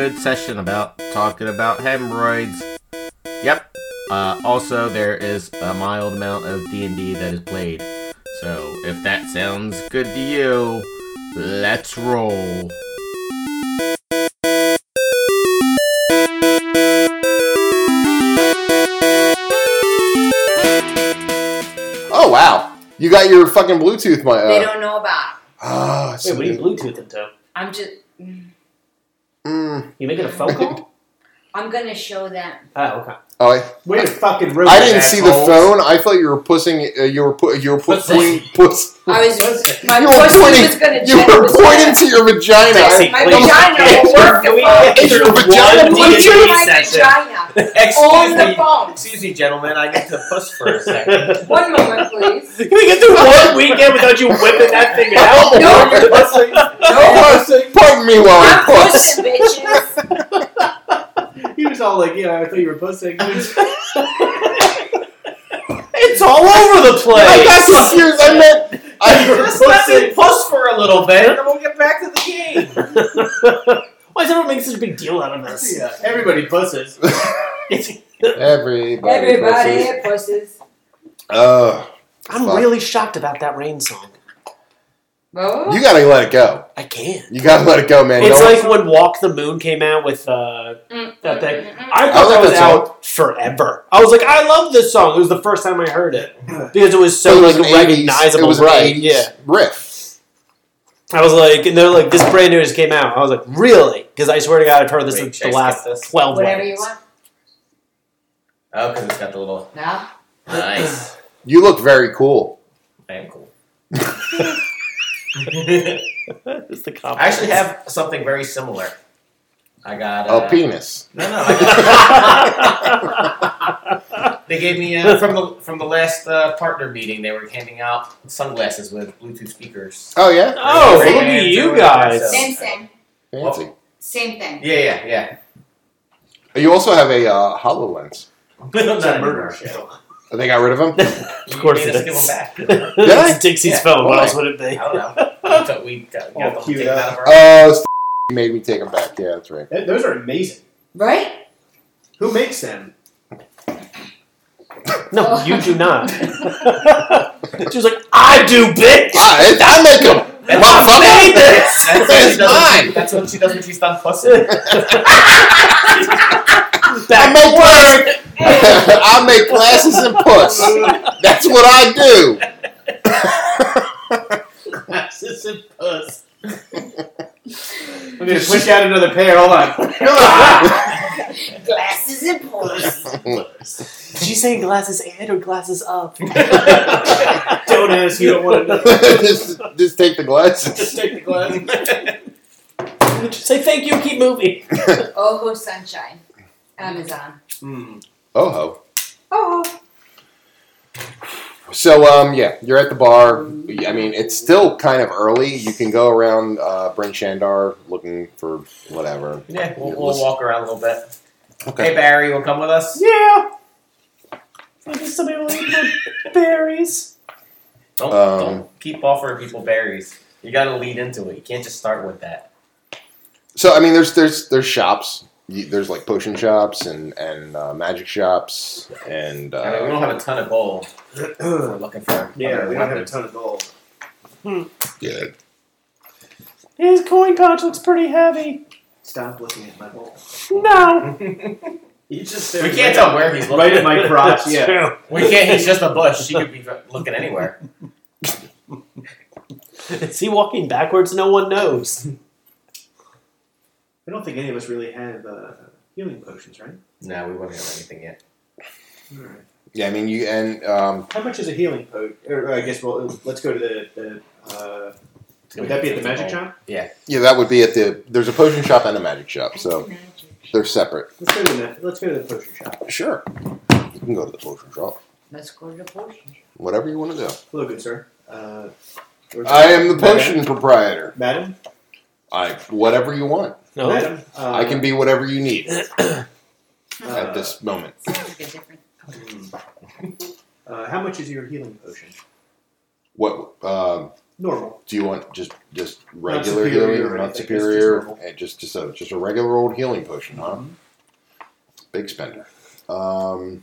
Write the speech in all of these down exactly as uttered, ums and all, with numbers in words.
good session about talking about hemorrhoids. Yep. Uh, also, there is a mild amount of D and D that is played. So, if that sounds good to you, let's roll. Oh, wow. You got your fucking Bluetooth, my. Uh, They don't know about it. Ah, Wait, so what are you Bluetooth into? I'm just. Mm. You making a phone call? I'm gonna show them. Oh, okay. Oh, I, Way to fucking ruin I it, didn't see the assholes. phone. I thought you were pussing. Uh, you were pu- you were pu- Pussy. pointing. Puss. I was. My You were pussy pointing. was gonna. You jet- were was pointing gonna- to your vagina. Dixie, My please. vagina will work the Can we phone. get Is your through vagina one bleeding? D and D My session? vagina. Excuse On the me. phone. Excuse me, gentlemen. I need to puss for a second. One moment, please. Can we get through one weekend without you whipping that thing out? No. You're pussing. No, pardon me while I I'm puss. pushing, bitches. He was all like, yeah, I thought you were pussing. It's all over the place. I got confused. I meant. I, Just let me puss for a little bit, and then we'll get back to the game. Why does everyone make such a big deal out of this? Yeah, everybody pusses. everybody. Everybody pusses. Uh, I'm Fuck. really shocked about that Rain song. Oh. you gotta let it go. I can't. You gotta let it go, man. It's No- like when Walk the Moon came out with uh, Mm, that mm, thing. mm, mm. I I thought like that was that song. out forever. I was like, I love this song. It was the first time I heard it because it was so it was like an eighties, recognizable. It was an right? eighties Yeah. riff. I was like, and they're like, this brand new just came out. I was like, really? Because I swear to God, I've heard this Wait, in should the I last skip this? twelve Whatever you weddings. want. Oh, because it's got the little... No. Nice. You look very cool. I am cool. It's the I compliment. actually have something very similar. I got... A Uh, penis. No, no. I got, they gave me, uh, from the from the last uh, partner meeting, they were handing out sunglasses with Bluetooth speakers. Oh yeah. Oh, Ray-Bans look at or you whatever, guys. so- Same thing. Fancy. Same thing. Yeah, yeah, yeah. You also have a uh, HoloLens. Not a anymore. murder show. Oh, they got rid of him. Of course You it made us give is. them back. It's Dixie's Yeah. phone. What Why? else would it be? I don't know. We got, we got, we got Oh, them cute taken up. out of our... Uh, you made me take him back. Yeah, that's right. Th- Those are amazing. Right? Who makes them? No, Oh. you do not. She was like, I do, bitch. I, I make him. That's Motherfucker. what she That's That's what she does when mine. she- That's what she does when she's done pussing. I make I make glasses and puss. That's what I do. Glasses and puss. I'm gonna push out another pair. Hold on. Glasses and pores. Did she say glasses and or glasses up? Don't ask. You don't want to know. just, just take the glasses. Just take the glasses. Just say thank you, keep moving. Oh, sunshine. Amazon. Mm. Oh ho. Oh. So um yeah, you're at the bar. I mean, it's still kind of early. You can go around uh, Bryn Shandar looking for whatever. Yeah, we'll, we'll walk around a little bit. Okay. Hey, Barry, you want to come with us? Yeah. Maybe somebody will eat my berries. Don't, Um, don't keep offering people berries. You got to lead into it. You can't just start with that. So I mean, there's there's there's shops. You, there's like potion shops and and uh, magic shops and. Uh, I mean, we don't have a ton of gold. We're looking for Yeah, other we don't have a weapons. ton of gold. yeah. His coin pouch looks pretty heavy. Stop looking at my bowl. No. You just We can't tell where he's looking. Right at my crotch. That's Yeah. true. We can't. He's just a bush. She could be looking anywhere. Is he walking backwards? No one knows. I don't think any of us really have uh, healing potions, right? No, we wouldn't have anything yet. All right. Yeah, I mean, you and um, How much is a healing potion? Or I guess well, let's go to the. the uh, would that be at the magic shop? Yeah. yeah, that would be at the. There's a potion shop and a magic shop, so they're separate. Let's go to the. Let's go to the potion shop. Sure, you can go to the potion shop. Let's go to the potion. Whatever you want to do. Hello, good sir. Uh, where's- I am the Madam? potion proprietor. Madam. I whatever you want. No. Madam. Uh, I can be whatever you need uh, at this moment. Sounds like a different. hmm. Uh, how much is your healing potion? What? Um, Normal. Do you want just just regular superior healing, or not anything, just- superior, just normal. and just just a just a regular old healing potion, huh? Big spender. Um,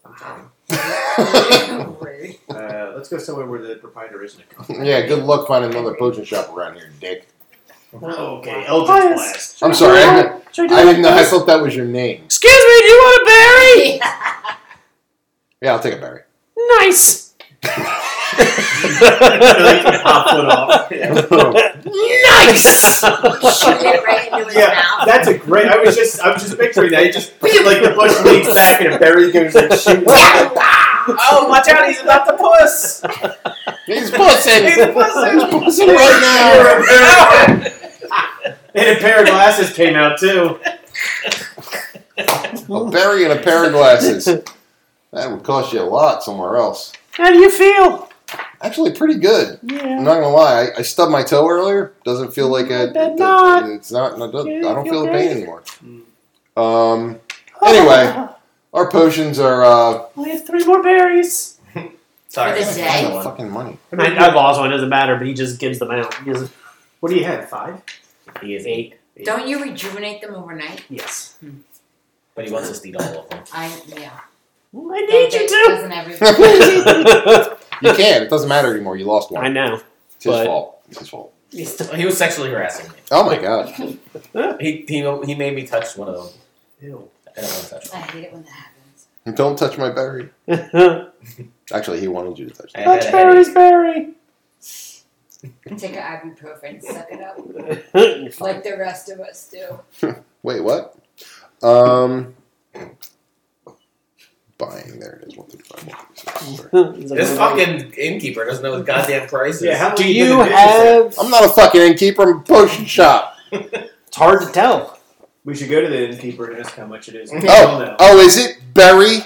Rude. Uh, let's go somewhere where the proprietor isn't a con. yeah, good luck finding another potion shop around here, Dick. Oh, okay, Eldritch Blast. I'm sorry, I, didn't- Should I didn't know. I thought that was your name. Excuse me, do you want a berry? Yeah, I'll take a berry. Nice. Really pop foot off. Yeah. Nice. Shoot it right into his Yeah, mouth. that's a great. I was just, I was just picturing that. He just like the bush leans back and a berry goes like shooting. Oh, watch out! He's about to puss. He's pussing. He's pussing. He's pussing right now. And a pair of glasses came out too. A berry and a pair of glasses. That would cost you a lot somewhere else. How do you feel? Actually, pretty good. I'm Yeah. not gonna lie. I, I stubbed my toe earlier. Doesn't feel like a. I bet it- not. It's not. I don't, Yeah, I don't you feel the feel pain great. anymore. Um. Anyway, our potions are. uh I have three more berries. For Sorry. the day. One. Fucking money. I, I lost one. It doesn't matter, but he just gives them out. He doesn't- What do you have? Five? He is eight, Don't you rejuvenate them overnight? Yes. but he wants us to eat all of them. I yeah. I need you to. Doesn't everybody? You can. It doesn't matter anymore. You lost one. I know. It's his but- fault. It's his fault. He was sexually harassing me. Oh my god. He he, he made me touch one of them. Ew. I don't want to touch I one. hate it when that happens. Don't touch my berry. Touch Actually, he wanted you to touch I it. had a berries, headache. berry. Take an ibuprofen, suck it up, You're fine. like the rest of us do. Wait, what? Um. Buying. There it is. One thirty-five. He's like, This fucking innkeeper doesn't know his goddamn prices. Yeah, how Do long you been in business have? I'm not a fucking innkeeper. I'm a potion shop. It's hard to tell. at? We should go to the innkeeper and ask how much it is. Oh, no. oh, is it berry?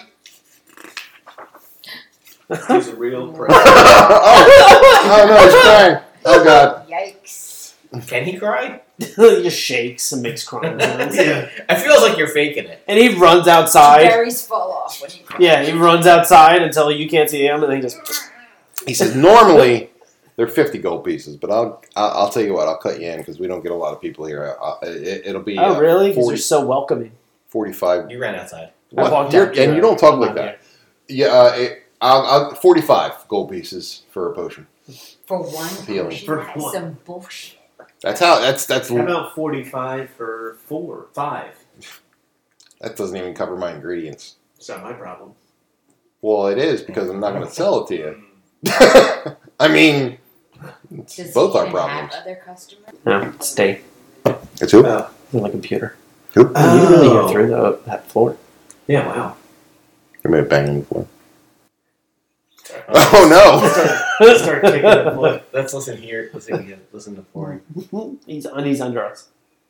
He's a real price. oh, oh no, he's crying. Oh god. Yikes! Can he cry? He just shakes and makes crying sounds. Yeah. I feels like you're faking it. And he runs outside. Berries fall off when you cry. Yeah, he runs outside until you can't see him, and then he just. He says normally they're fifty gold pieces, but I'll I'll, I'll tell you what. I'll cut you in because we don't get a lot of people here. i it, it'll be Oh, uh, really? Because forty, they're so welcoming. forty-five. You ran outside. I What? walked You're- out, and yeah. you don't talk I'm like not that. Yeah, uh, it, I'll, I'll, forty-five gold pieces for a potion. For one Healing. potion, For that's one. some bullshit. That's how. That's that's How about forty-five for four, five? that doesn't even cover my ingredients. It's not my problem. Well, it is because I'm not going to sell it to you. I mean, it's Does both he our even problems. have other customers? No, stay It's who? Oh. on my computer. Who? You can really Oh. hear through the, that floor. Yeah, wow. You may have banged on the floor. Sorry. Oh no! Start kicking the foot. Let's listen here. Listen again. Listen to flooring. He's on. He's under us.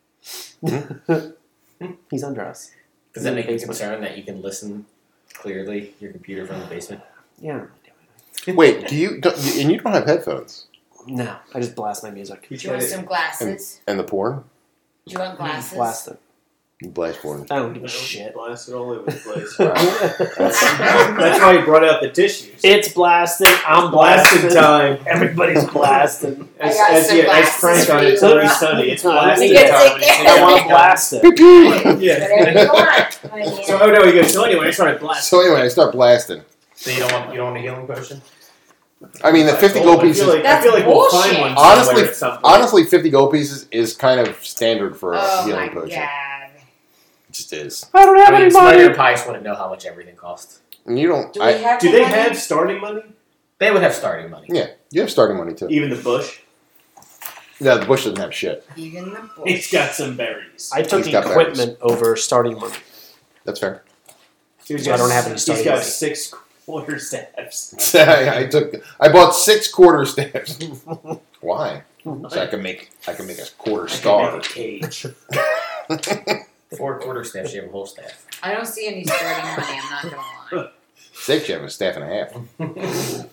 He's under us. Does that make you Basement. concerned that you can listen clearly your computer from the basement? Yeah. Wait, do you? Don't, and you don't have headphones No, I just blast my music. You Do you want try to- some glasses? and the porn, Do you want glasses? Blast it. blast porn. I don't give a Well, shit. Blast it all over the place. That's- That's why he brought out the tissues. It's blasting. I'm blasting blasting. time. Everybody's blasting. As, I got as, some yeah, as glasses Frank for on you. It's Always Sunny, it's No, blasting you can time. take and it's it. I want blasting to blast it. Pew, pew. Whatever Yeah. you want. my man. So, oh no, he goes, so anyway, I started blasting. So anyway, I start blasting. So you don't want you don't want a healing potion? I mean, the fifty Oh, gold I feel pieces. like, I That's feel like we'll find bullshit. one Honestly- somewhere at some point. Honestly, fifty gold pieces is kind of standard for a Oh healing my potion. god. It just is. I don't have I mean, any somebody money. in Pies wouldn't know how much everything costs. And you don't. Do we I, have Do the they money? have starting money? They would have starting money. yeah, you have starting money too. Even the bush? Yeah, the bush doesn't have shit. Even the bush. It's got some berries. I took He's got equipment over starting money. That's fair. He's So I don't have any He's starting got money. six quarter staffs. I, I took. I bought six quarter staffs. Why? So I can make. I can make a quarter I can star. make a cage. Four quarter staffs, you have a whole staff. I don't see any starting money, I'm not gonna lie. Six, you have a staff and a half.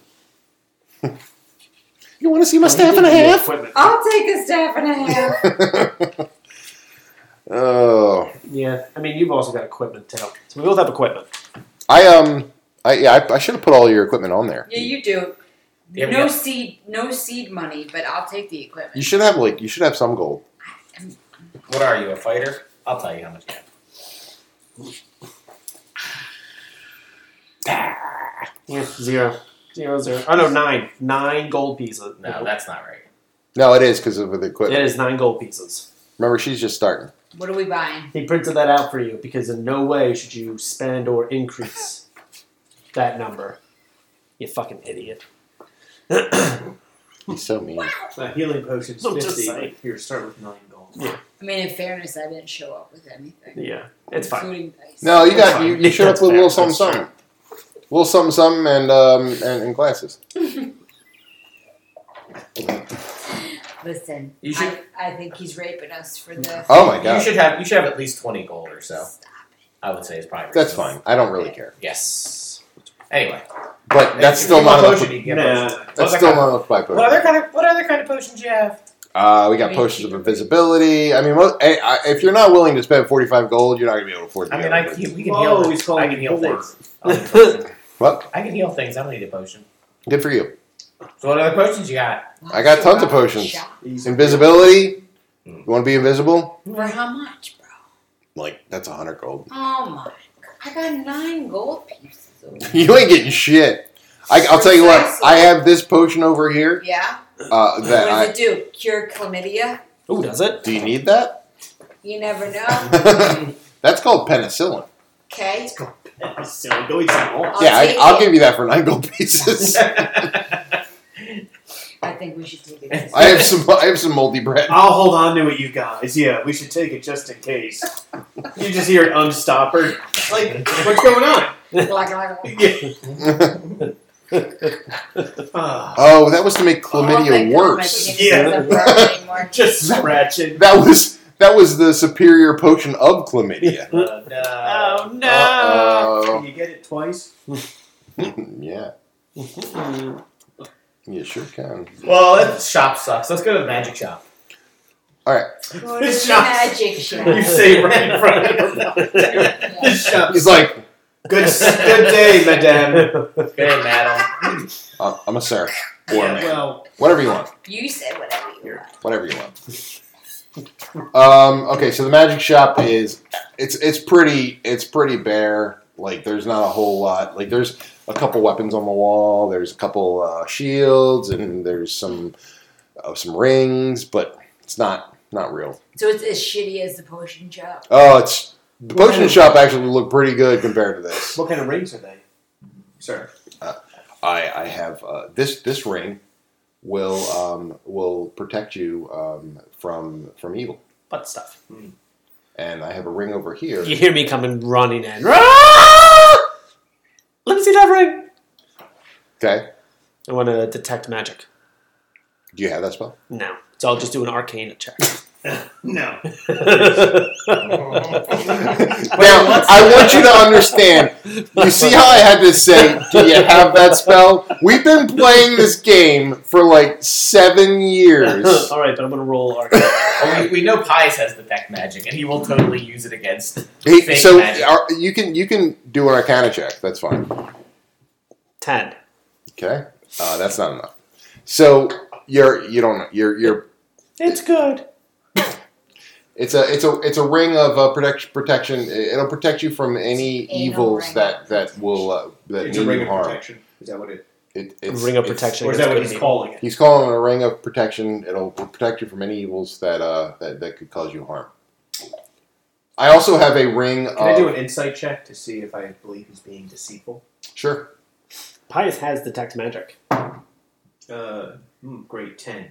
You want to see my staff and a half? Equipment. I'll take a staff and a half. Oh, Yeah, I mean, you've also got equipment too. So we both have equipment. I um, I yeah, I, I should have put all your equipment on there. Yeah, you do. Yeah, we no got- seed, no seed money, but I'll take the equipment. You should have like you should have some gold. What are you, a fighter? I'll tell you how much you have. Yeah, zero. Zero, zero. Oh, no, nine. Nine gold pieces. No, that's not right. No, it is because of the It equipment. is nine gold pieces. Remember, she's just starting. What are we buying? He printed that out for you because in no way should you spend or increase that number. You fucking idiot. He's so mean. Uh, healing potions I'm just fifty. saying. Like, here, start with nine gold. Yeah. I mean, in fairness, I didn't show up with anything. Yeah, it's fine. Including dice. No, you got fine. you, you showed up That's with a little fair. something, That's something, little something, something, and um and, and glasses. Listen, You should- I, I think he's raping us for the. Oh my You god, should have you should have at least twenty gold or so. Stop I would say is probably that's fine. I don't really care, Yes. Anyway, but that's if still you want not enough. potion, you can get Nah. potion. What That's other still kind not enough to buy of- potions. What other kind of what other kind of potions do you have? Uh, we got I mean, potions of cheaper. invisibility. I mean, mo- I, I, if you're not willing to spend forty-five gold, you're not gonna be able to afford. To I get mean, I everything. can, we can Whoa, heal. he's calling I can me heal poor. things. I don't need a potion. What? I can heal things. I don't need a potion. Good for you. So what other potions you got? I got tons of potions. Invisibility. You want to be invisible? For how much, bro? Like that's a hundred gold. Oh my! I got nine gold pieces. Over You ain't getting shit. I, I'll tell you what. I have this potion over here. Yeah. Uh, What that I, does it do? Cure chlamydia? Ooh, does it? do you need that? You never know. That's called penicillin. Okay. So go eat some more. I'll yeah, I, take I'll it. give you that for nine gold pieces. I think we should take it. I have some. I have some moldy bread. I'll hold on to it, you guys. Yeah, we should take it just in case. You just hear it unstoppered. Like, what's going on? Like, like, like. Yeah. Ah, Oh, that was to make Oh, thank chlamydia God worse. my penis doesn't burn anymore. just scratching. That was that was the superior potion of chlamydia. Uh, no. Oh, no. Uh-oh. Can you get it twice? Yeah, you sure can. well, that shop sucks. Let's go to the magic shop. All right. Go to This the shop- magic shop. You say right in front of him. This shop. He's like, Good, good day, madame. Good, madam. uh, I'm a sir or a Yeah, man, well, whatever you want, You say whatever you want. whatever you want. Um. Okay, so the magic shop is it's it's pretty it's pretty bare. Like there's not a whole lot. Like there's a couple weapons on the wall. There's a couple uh, shields and there's some uh, some rings, but it's not not real. So it's as shitty as the potion shop. Oh, it's the potion shop actually looked pretty good compared to this. what kind of rings are they, sir? I I have uh, this this ring will um will protect you um from from evil, Butt stuff. and I have a ring over here. You hear me coming running in. Ah! Let me see that ring. Okay, I want to detect magic. do you have that spell? No. So I'll just do an arcana check. No. Now, I want you to understand. You see how I had to say, do you have that spell? We've been playing this game for like seven years. All right, but I'm going to roll arcana. Oh, we, we know Pies has detect magic, and he will totally use it against. Hey, Fake so magic. are, you can you can do an arcana check. That's fine. ten. Okay, uh, that's not enough. So you're you don't you're you're It's good. it's a it's a it's a ring of uh, protect, protection. It'll protect you from any Anal evils ring. that that will uh, that It's mean a ring you of harm. protection. Is that what it? It, A it's, ring of it's- protection. Or is against that what good he's and evil. calling it? He's calling it a ring of protection. It'll protect you from any evils that uh that, that could cause you harm. I also have a ring Can of I do an insight check to see if I believe he's being deceitful? sure. Pius has detect magic. Uh, hmm, great, ten.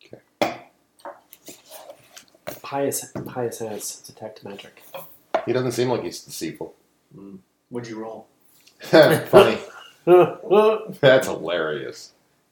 Pius, Pius has detect magic. He doesn't seem like he's deceitful. What'd you roll? Funny. Uh, That's hilarious.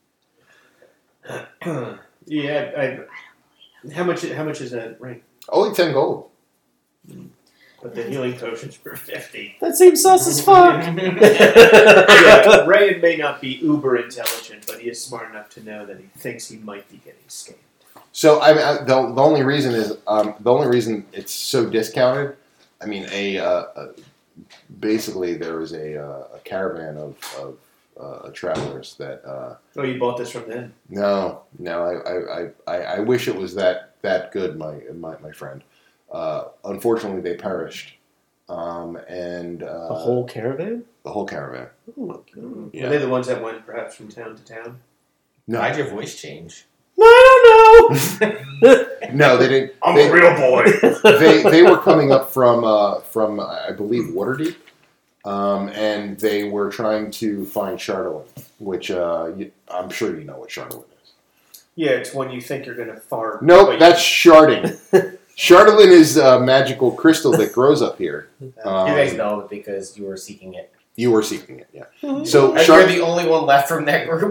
Yeah, I, how much? How much is that ring? Only ten gold. But the healing potions for fifty. that seems sus as fuck. Yeah, Rayan may not be uber intelligent, but he is smart enough to know that he thinks he might be getting scammed. So I, mean, I the, the only reason is um, the only reason it's so discounted. I mean, a, uh, uh, basically there was a, uh, a caravan of, of uh, travelers that. Uh, Oh, you bought this from them? no, no, I, I, I, I wish it was that that good, my my, my friend. Uh, unfortunately, they perished, um, and uh, The whole caravan? the whole caravan. Oh my god. Yeah. Were they the ones that went perhaps from town to town? No, Why'd your voice change? I don't know! no, they didn't. I'm they, a real boy. they they were coming up from uh, from I believe Waterdeep, um, and they were trying to find Chardolin, which uh, you, I'm sure you know what Chardolin is. Yeah, it's when you think you're gonna farm. Nope, but you- that's Sharding. Chardolin is a magical crystal that grows up here. Um, you guys know it because you were seeking it. You were seeking it, yeah. So And Char- you're the only one left from that group.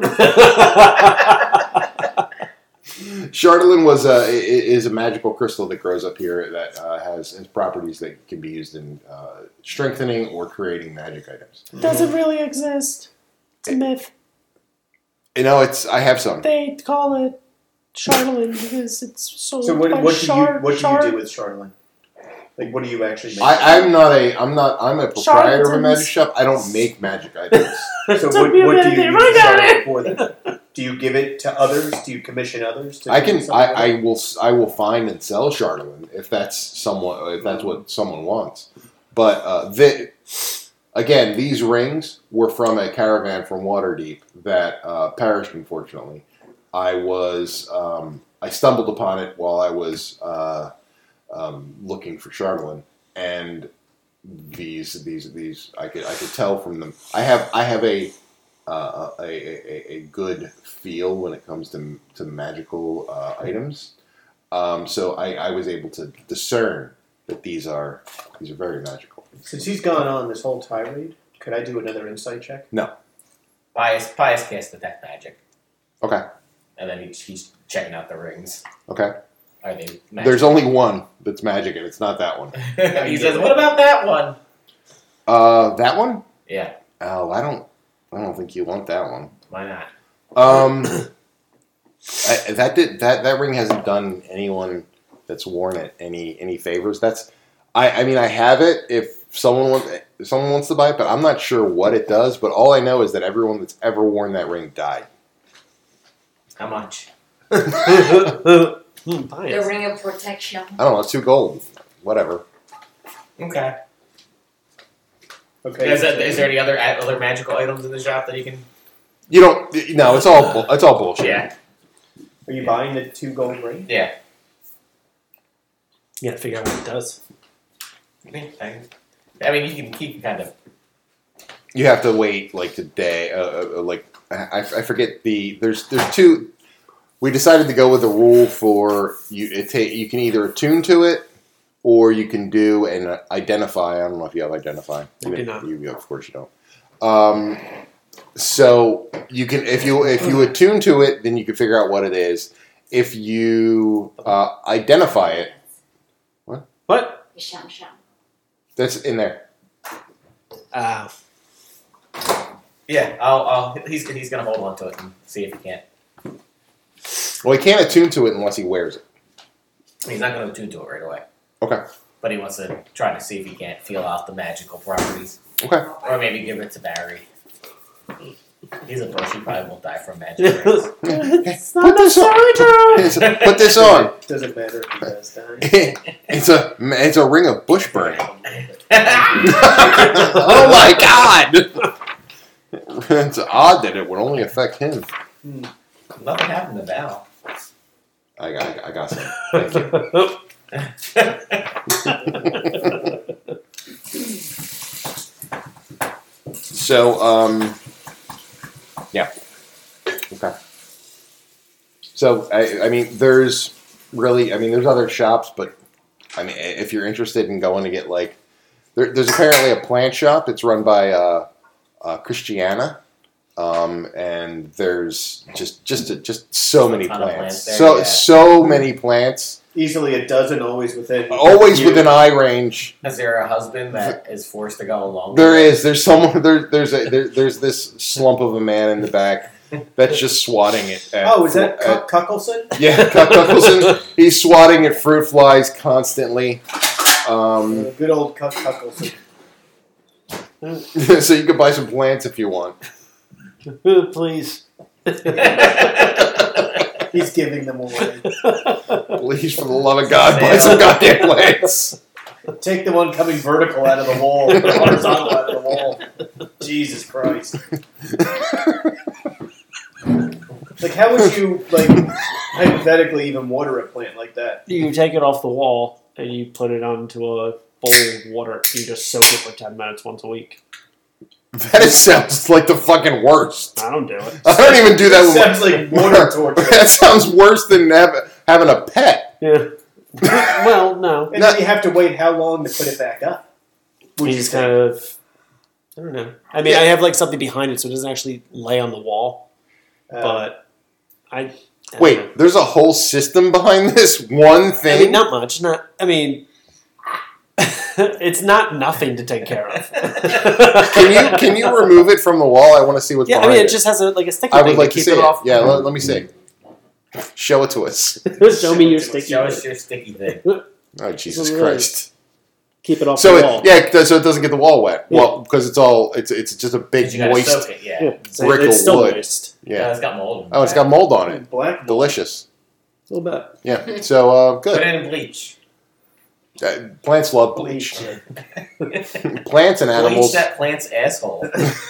Chardolin was a, i- is a magical crystal that grows up here that uh, has, has properties that can be used in uh, strengthening or creating magic items. Does it really exist? It's a myth. You know, it's I have some. They call it Charlatan because it's sold So what, by what do you Char- what do Char- you do with Charlatan? Like, what do you actually make? I, I'm not a I'm not I'm a proprietor of a Charlatans. magic shop. I don't make magic items. So Took what, me a what do minute you there, use I the got Charlatan it. for then? Do you give it to others? Do you commission others? To I do can something I, with I it? will I will find and sell Chardolin if that's someone if that's what someone wants. But uh, the, again, these rings were from a caravan from Waterdeep that uh, perished unfortunately. I was um, I stumbled upon it while I was uh, um, looking for Chardolin, and these these these I could I could tell from them. I have I have a uh, a, a, a good feel when it comes to to magical uh, items. Um, so I, I was able to discern that these are these are very magical. Since he's gone on this whole tirade, could I do another insight check? Pious, Pious cast detect magic, Okay, and then he's, he's checking out the rings. okay. Are they? Magic? There's only one that's magic, and it's not that one. he says, "What about that one?" Uh, that one? Yeah, Oh, I don't I don't think you want that one. why not? Um, I, that did that that ring hasn't done anyone that's worn it any any favors. That's I I mean I have it if someone wants if someone wants to buy it, but I'm not sure what it does. But all I know is that everyone that's ever worn that ring died. How much? Hmm, The pious. ring of protection. I don't know. It's two gold. Whatever. Okay. Okay. Is, that, is there any other other magical items in the shop that you can? You don't. No, it's all bull- it's all bullshit. Yeah, Are you buying the two gold rings? yeah. You gotta figure out what it does. I mean, I, I mean, you can you can kind of. You have to wait like the day. Uh, uh, like I, I forget the. There's there's two. We decided to go with a rule for you. It ta- you can either attune to it, or you can do and identify. I don't know if you have identify. I do not. You, you of course you don't. Um, so you can if you if you attune to it, then you can figure out what it is. If you uh, identify it, What? Sham sham. that's in there. Uh, Yeah, I'll, I'll. He's he's gonna hold on to it and see if he can't. Well, he can't attune to it unless he wears it. He's not gonna attune to it right away, Okay. but he wants to try to see if he can't feel out the magical properties, Okay. or maybe give it to Barry. He's a bush. He probably won't die from magic. rings. it's not necessarily true. It's- Put this on. Doesn't matter if he does die. it's a it's a ring of bush burning. oh Oh my god! It's odd that it would only affect him. Nothing happened to Val. I got I got some. Thank you. So um, yeah. Okay. So I I mean there's really I mean there's other shops, but I mean if you're interested in going to get like there, there's apparently a plant shop that's run by uh, uh, Christiana. Um, and there's just just just so many Ton of plants, plants there, so yeah. so many plants, Easily a dozen, always within. always you. within eye range. Is there a husband that is forced to go along? There with is there's someone there there's a there, there's this slump of a man in the back that's just swatting it. At, Oh, is that at, Cuck- Cuckelson? yeah, Cuck Cuckelson. He's swatting at fruit flies constantly. Um, Uh, good old Cuck Cuckelson. so you can buy some plants if you want. Please. He's giving them away. Please, for the love of God, buy some goddamn plants. Take the one coming vertical out of the wall, the horizontal out of the wall. Jesus Christ. Like, how would you, like, hypothetically even water a plant like that? You take it off the wall and you put it onto a bowl of water. You just soak it for ten minutes once a week. That sounds like the fucking worst. I don't do it. I don't even do that with Sounds like water torture. That sounds worse than have, having a pet. Yeah. Well, no. And then you have to wait how long to put it back up? We just kind of, I don't know. I mean, Yeah. I have like something behind it so it doesn't actually lay on the wall. Uh, But I, I don't know. Wait, there's a whole system behind this one thing? I mean, not much. Not. I mean, it's not nothing to take care of. Can you can you remove it from the wall? I want to see what's Yeah, I behind mean, it it. just has a like a sticky I thing would like to keep see it it. off. Yeah, let, let me see. Show it to us. Show me your sticky. Show thing. us your sticky thing. Oh, Jesus Really? Christ. Keep it off So the it, wall. yeah, it does- so it doesn't get the wall wet. Yeah. Well, because it's all it's it's just a big You gotta moist. soak it, yeah. Yeah, so brick it's of still wood. moist. Yeah, Yeah. it's got mold. Oh, it's got mold on it. Black. Delicious. A little bit. Yeah. So uh, Put good. it in bleach. Uh, plants love bleach. Bleach Plants and animals. that plant's asshole.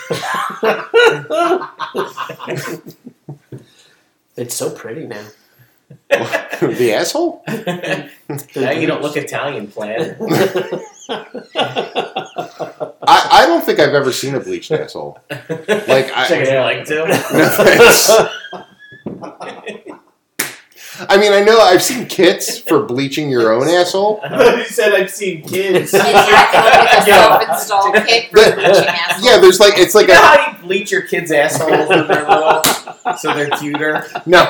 It's so pretty now. The asshole? Now you don't look Italian, plant. I, I don't think I've ever seen a bleached asshole. Like I, Would you like to? no thanks. I mean, I know I've seen kits for bleaching your own asshole. You said I've seen kids. Kids have to look at a Yeah. self-installed kit for But- bleaching assholes. Yeah, there's like it's like You know a how you bleach your kids' assholes when they're little, so they're cuter? no,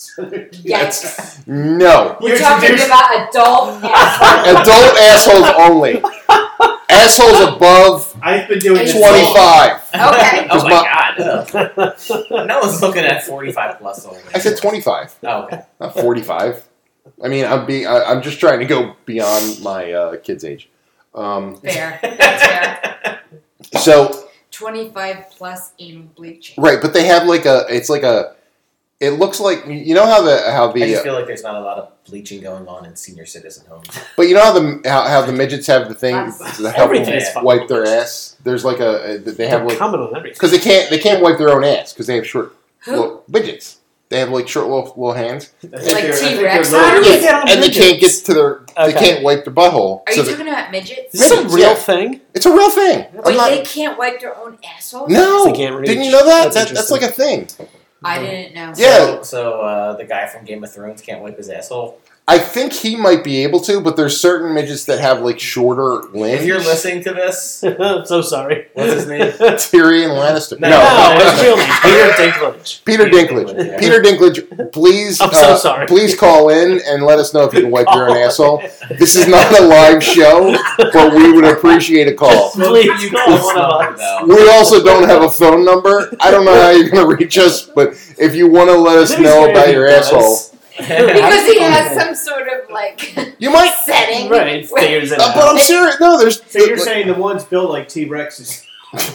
Yes. no. We're You talking introduced- about adult assholes. Adult assholes only. Assholes above I've been doing this. twenty-five. Okay. Oh my my- god. ugh. No one's looking at forty-five plus only. I said twenty-five, Oh, okay. not forty-five. I mean, I'm being. I, I'm just trying to go beyond my uh, kid's age. Um, Fair. That's fair. so twenty-five plus anal bleaching. right, but they have like a. It's like a. It looks like you know how the how I the. just feel like there's not a lot of bleaching going on in senior citizen homes. But you know how the how, how the midgets have the thing That's- to help Everything them is fucking wipe their bleached. ass. There's like a, a they have They're like comment on everything. because they can't they can't wipe their own ass because they have short Who? little midgets. They have like short little little hands. I think Like they're- I think T-Rex. they're little- How do we Yeah, get on and they can't get midgets? to their they Okay. can't wipe their butthole. Are so you they- talking about midgets? Is this a Midgets, real yeah. thing? it's a real thing. I'm Wait, not- they can't wipe their own assholes? no, They can't reach. didn't you know that? That's that that's like a thing. I didn't know. Yeah. So, so uh, the guy from Game of Thrones can't wipe his asshole. I think he might be able to, but there's certain midgets that have like shorter limbs. If you're listening to this, I'm so sorry. what's his name? Tyrion Lannister. No. No, No, his real name, Peter Dinklage. Peter Peter Dinklage. Dinklage, yeah. Peter Dinklage, please. I'm so uh, sorry. Please call in and let us know if you can wipe your own Call asshole. in. This is not a live show, but we would appreciate a call. Please You call close one of number, us. though. We also don't have a phone number. I don't know how you're going to reach us, but if you want to let us Maybe know Gary about your does. asshole, Because he has some sort of like you might. setting. Right, figures it Uh, but I'm out. serious. No, there's. So you're saying the ones built like T-Rexes?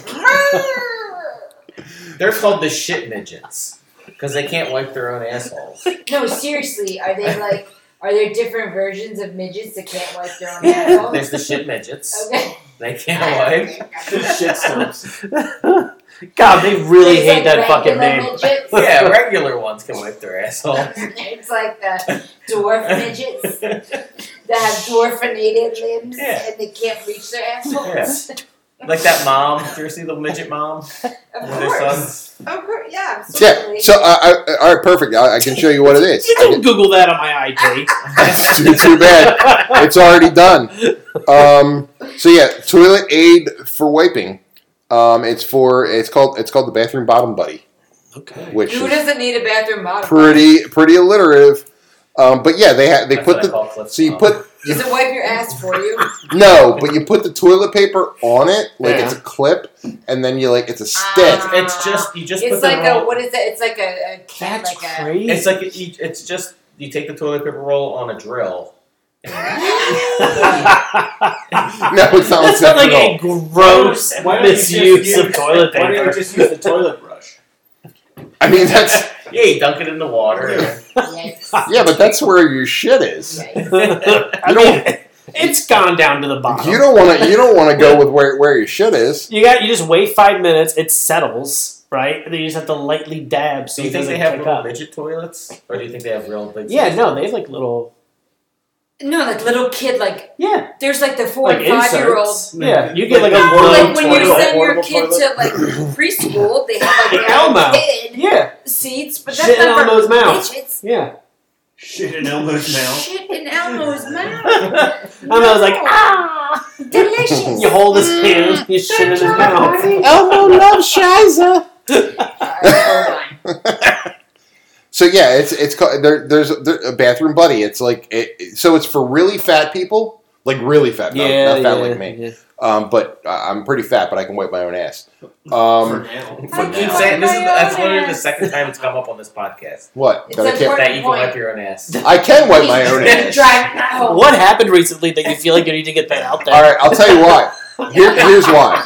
They're called the shit midgets because they can't wipe their own assholes. No, seriously, are they like? Are there different versions of midgets that can't wipe their own assholes? There's the shit midgets. Okay. They can't wipe. Shit stumps. God, they really There's, hate like, that fucking regular name. midgets. Yeah, regular ones can wipe their assholes. It's like the dwarf midgets that have dwarfinated limbs Yeah. and they can't reach their assholes. Like that mom. Did you ever see the midget mom? Of With their course. sons? Of course, yeah. Yeah. Absolutely. So, uh, I, all right, perfect. I, I can show you what it is. You I don't can- Google that on my I P. too, too bad. It's already done. Um, so yeah, toilet aid for wiping. Um, it's for it's called it's called the bathroom bottom buddy, Okay. which Who is doesn't need a bathroom bottom? pretty pretty alliterative. Um, but yeah, they ha- they That's put what I the call Cliff's so you mom. put Does it wipe your ass for you? no, but you put the toilet paper on it like Yeah. it's a clip, and then you like it's a stick. Ah. It's just you just It's put like the roll. a what is it? It's like a, a can, That's like a. crazy. It's like you, it's just you take the toilet paper roll on a drill. No, it's not That's like not like that at all. a gross Why don't you just misuse use- of toilet Why don't you paper. just use the toilet brush? I mean, that's Yeah, you dunk it in the water. Yikes. yeah, but that's where your shit is. Yikes. I mean, it's gone down to the bottom. You don't want to. You don't want to go with where where your shit is. You got. You just wait five minutes. It settles, right? And then you just have to lightly dab. So Do you it think they doesn't have kick little up. midget toilets? Or do you think they have real big Yeah, sized no, ones? they have like little. No, like little kid, like Yeah, there's like the four like and five year old. inserts. Yeah, you get like a No, little like when you toilet. send your portable kid toilet. to like preschool, they have like Elmo. their kid Yeah, seats, but that's Shit in not for Elmo's mouth. midgets. yeah. Shit in Elmo's mouth. Shit in Elmo's mouth. And I was like, ah! Delicious. You hold his hand, you shit in his mouth. Elmo loves Shiza. Alright, hold on. So yeah, it's it's called, there, there's there, a bathroom buddy. It's like it, so it's for really fat people, like really fat, not, Yeah, not fat yeah, like me. yeah. Um, but uh, I'm pretty fat, but I can wipe my own ass. For Um, now. For I keep know. saying, this is, that's My literally own the second time it's come up on this podcast. what? It's That I, a can't, That you can Point. wipe your own ass. I can wipe my own He's ass. driving that home. What happened recently that you feel like you need to get that out there? All right, I'll tell you why. Here, here's why.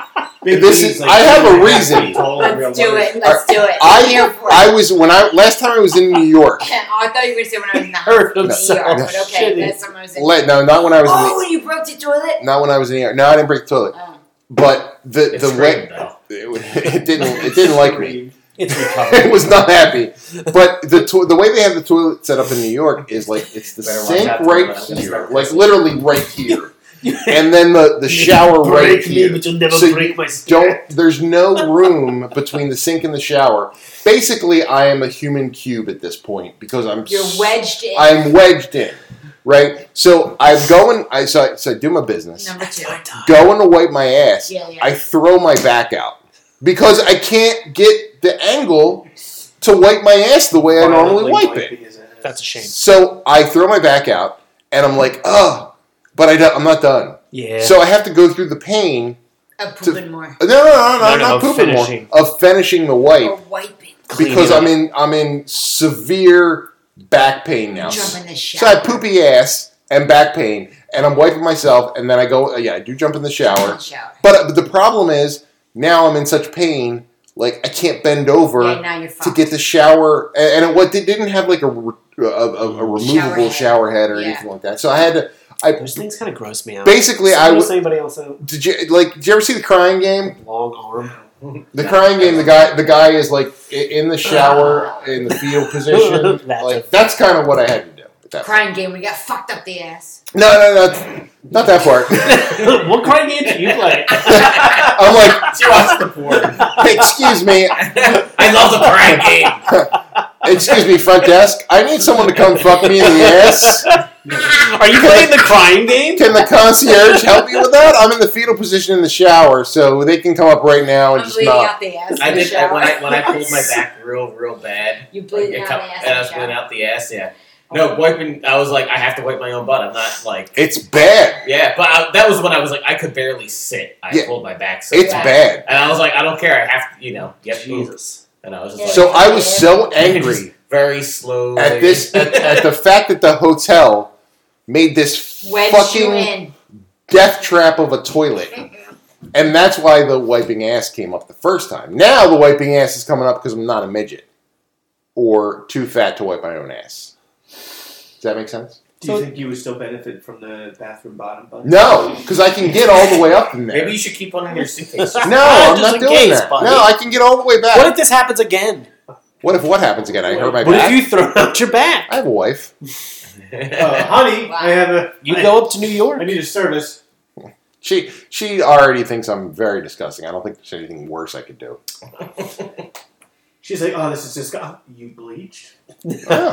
Big This D's is- like I have a two and half reason. feet tall in real Let's do life. it. Let's do it. I'm here I for it. I was when I last time I was in New York. Oh, I thought you were going to say when I was in the Hurt hospital. himself. E R, but okay, Shitty. that's when I was in. Let, no, not when I was in Oh, you broke the toilet? the not when I was in the No, I didn't break the toilet. Oh. But the It's the way screamed, though. it, it didn't it didn't like me. It's It recovered. was not happy. But the to- the way they have the toilet set up in New York is like it's the Better watch sink that right toilet. I'm gonna here, start like pissing. literally right here, and then the, the shower right break me, here. but you'll never So break you my spirit. Don't. There's no room between the sink and the shower. Basically, I am a human cube at this point because I'm You're s- wedged in. I'm wedged in, right? So I'm going. I so I, so I do my business. Number two. Going to wipe my ass. Yeah, yeah. I throw my back out because I can't get the angle to wipe my ass the way I normally wipe it. That's a shame. So I throw my back out, and I'm like, oh, but I don't, I'm not done. Yeah. So I have to go through the pain. Of pooping more. No, no, no, no, No, no, not of pooping finishing. more. Of finishing the wipe Or wiping. Clean because it up. I'm in I'm in severe back pain now. Jump in the So shower. I have poopy ass and back pain, and I'm wiping myself, and then I go, yeah, I do jump in the shower. shower. But the problem is now I'm in such pain, like I can't bend over Yeah, now you're to fucked. get the shower, and, and it, what it didn't have like a, re- a, a, a removable Shower shower head. head, or Yeah. anything like that. So I had to. I Those things kind of gross me out. basically I Gross was. anybody else out? Did you like? Did you ever see the Crying Game? Long arm. The Crying Game. The guy. The guy is like i- in the shower in the fetal position. That's like a- that's kind of what I had to do. At that point. Crying game. We got fucked up the ass. No, no, no, not that part. What crying game do you play? I'm like, She watched the porn. hey, excuse me, I love the crying game. excuse me, front desk. I need someone to come fuck me in the ass. Are you playing the crying game? Can the concierge help you with that? I'm in the fetal position in the shower, so they can come up right now and I'm just bleeding knock. out the ass. I in the did shower. when I when I pulled my back real real bad. You bleeding it out come- the ass and I in was the bleeding shower. out the ass. Yeah. No, wiping. I was like, I have to wipe my own butt. I'm not like. It's bad. Yeah, but I, that was when I was like, I could barely sit. I Yeah. pulled my back. So It's bad. bad. And I was like, I don't care. I have to, you know, get moved. Jesus. And I was just Yeah. like, So I was so angry very slow. at this, at, at the fact that the hotel made this Wedged you fucking in. death trap of a toilet. And that's why the wiping ass came up the first time. Now the wiping ass is coming up because I'm not a midget. Or too fat to wipe my own ass. Does that make sense? Do you think you would still benefit from the bathroom bottom button? No, because I can get all the way up in there. Maybe you should keep one in your suitcase. No, Ah, I'm just not in doing case, that. buddy. No, I can get all the way back. What if this happens again? What if what happens again? I hurt my What back. if you throw out your back? I have a wife. Uh, honey, Wow. I have a. You I- go up to New York. I need a service. She she already thinks I'm very disgusting. I don't think there's anything worse I could do. She's like, oh, this is just. Oh, you bleached? You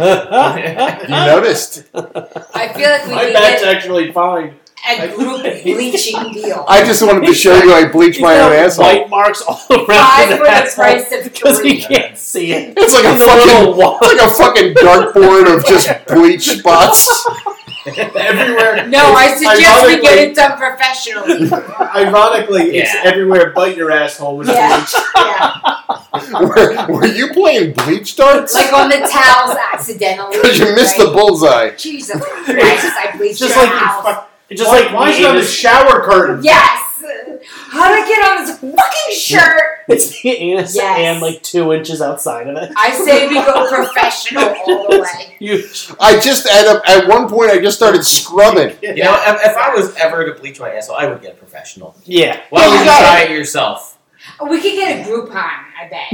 noticed? I feel like we My could back's get actually fine. a group bleaching deal. I just wanted to show you I bleached my own asshole. White marks all around Five his for the asshole price of because he three. can't see it. It's like a In the little fucking wall. it's like a fucking dartboard of just bleach spots. Everywhere. No, I It's suggest we get ironically- it done professionally. Ironically, it's Yeah. everywhere but your asshole was Yeah, bleached. yeah. were, were you playing bleach darts? Like on the towels accidentally. Because you missed right? the bullseye. Jesus Christ, I bleached Just your like- house. It's just why, like why is it on the Amos- shower curtain? Yes! How did I get on this fucking shirt? It's the anus Yes. and like two inches outside of it. I say we go professional all the way. You, I just at a, at one point I just started scrubbing. You know, if, if I was ever to bleach my asshole, I would get a professional. yeah. Why Yeah, would you you gotta- try it yourself? We could get a Groupon, I bet.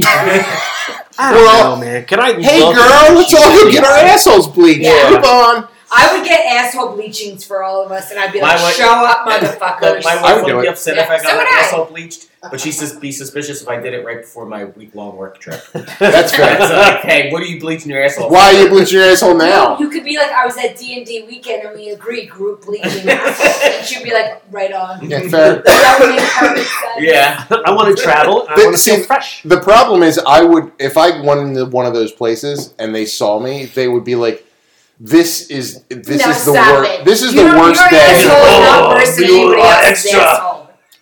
I don't Well, know, man. Can I? Hey look girl, at let's all go you? get our assholes bleached. Yeah. Come on. I would get asshole bleachings for all of us, and I'd be My like, wife- "Show up, But motherfuckers!" my I wife would do would be it. upset Yeah, if I so got would my I. asshole bleached, but she'd sus- be suspicious if I did it right before my week-long work trip. That's fair. It's like, hey, what are you bleaching your asshole? Why are you bleaching your asshole No, now? you could be like, "I was at D and D weekend, and we agreed group bleaching assholes," and she'd be like, "Right on." Yeah, fair. That would make perfect sense. Yeah. I want to travel. And I But want to see- feel fresh. The problem is, I would if I went into one of those places and they saw me, they would be like, "This is this No, is the stop worst. it. This is You the don't- worst your day." asshole is not Oh, worse than you anybody are else's extra. asshole.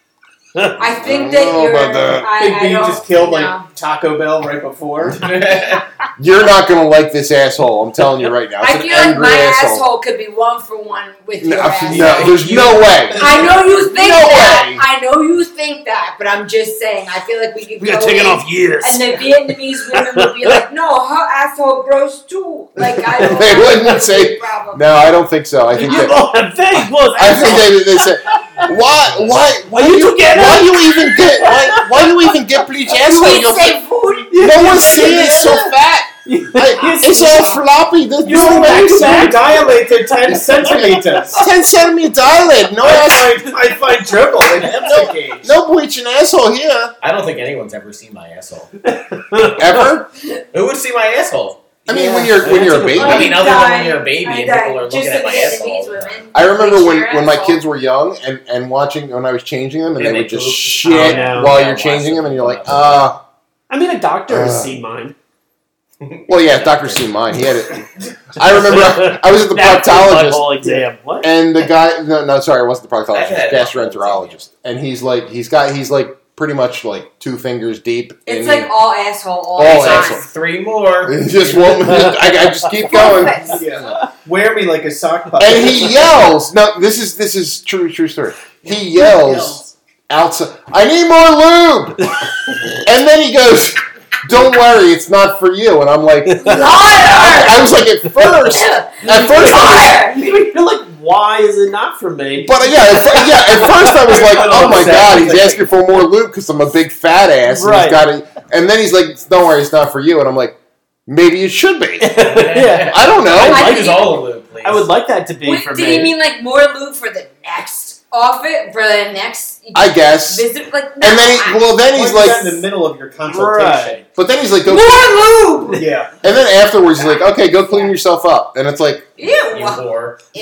I think I that don't know you're. about that. I, Big I B don't, just killed no. like Taco Bell right before. You're not gonna like this asshole. I'm telling you right now. It's I an feel like angry my asshole. asshole could be one for one with No, your asshole. no, there's no way. I know you think No that. way. I know you think that, but I'm just saying. I feel like we could We go got taken in, off years. and the Vietnamese women would be like, "No, her asshole gross too." Like I don't. They have wouldn't a say- Problem. No, I don't think so. I think You that. know that thing was. I think they, they said, "Why? Why? Why you you together? Why you even get? Why? Why you even get bleach asshole? Sweet You're- say food. No one's saying it's so fat. I- it's all floppy. There's You no make backside. dilated ten centimeters. Ten centimeter dilate. No I ass. find, I find triple in hipster cage. No bleaching asshole here. I don't think anyone's ever seen my asshole. Ever? Who would see my asshole? I mean, Yeah. when you're when you're a baby. I mean, other than died. when you're a baby I and died. people are Just looking at the my Vietnamese asshole. women. I remember Bleach when, your when my asshole. kids were young and, and watching when I was changing them and, And they they would just poop. shit Oh, no. while Yeah, you're changing watch them and you're like, it. ah. I mean, a doctor has Uh. seen mine. Well, yeah, Doctor seen mine. He had it. I remember I was at the That's a proctologist. whole exam. What? And the guy, no, no, sorry, it wasn't the proctologist, I've had it was it. gastroenterologist. And he's like, he's got, he's like pretty much like two fingers deep. It's in, like all asshole all, All the time. asshole. Three more. it just won't. I, I just keep going. Yeah. Wear me like a sock puppet. And he yells. No, this is this is true, true story. He yells outside. I need more lube. And then he goes, "Don't worry, it's not for you." And I'm like, I, Liar! I was like, at first, at first, I was, Liar! You're like, why is it not for me? but uh, yeah, at, fir- yeah, at first I was like, oh my god, he's asking for more lube because I'm a big fat ass. And Right. he's got it. And then he's like, "Don't worry, it's not for you." And I'm like, maybe it should be. yeah. I don't know. I'd I like think- his all lube, please. I would like that to be Wait, for did me. he mean like more lube for the next off it for the next I guess. visit? Like, And then he, well, then he's Once like, you're in the middle of your consultation. Right. but then he's like, go. more lube. Yeah. And then afterwards, he's like, okay, go clean yourself up. And it's like, Ew. You whore. Ew.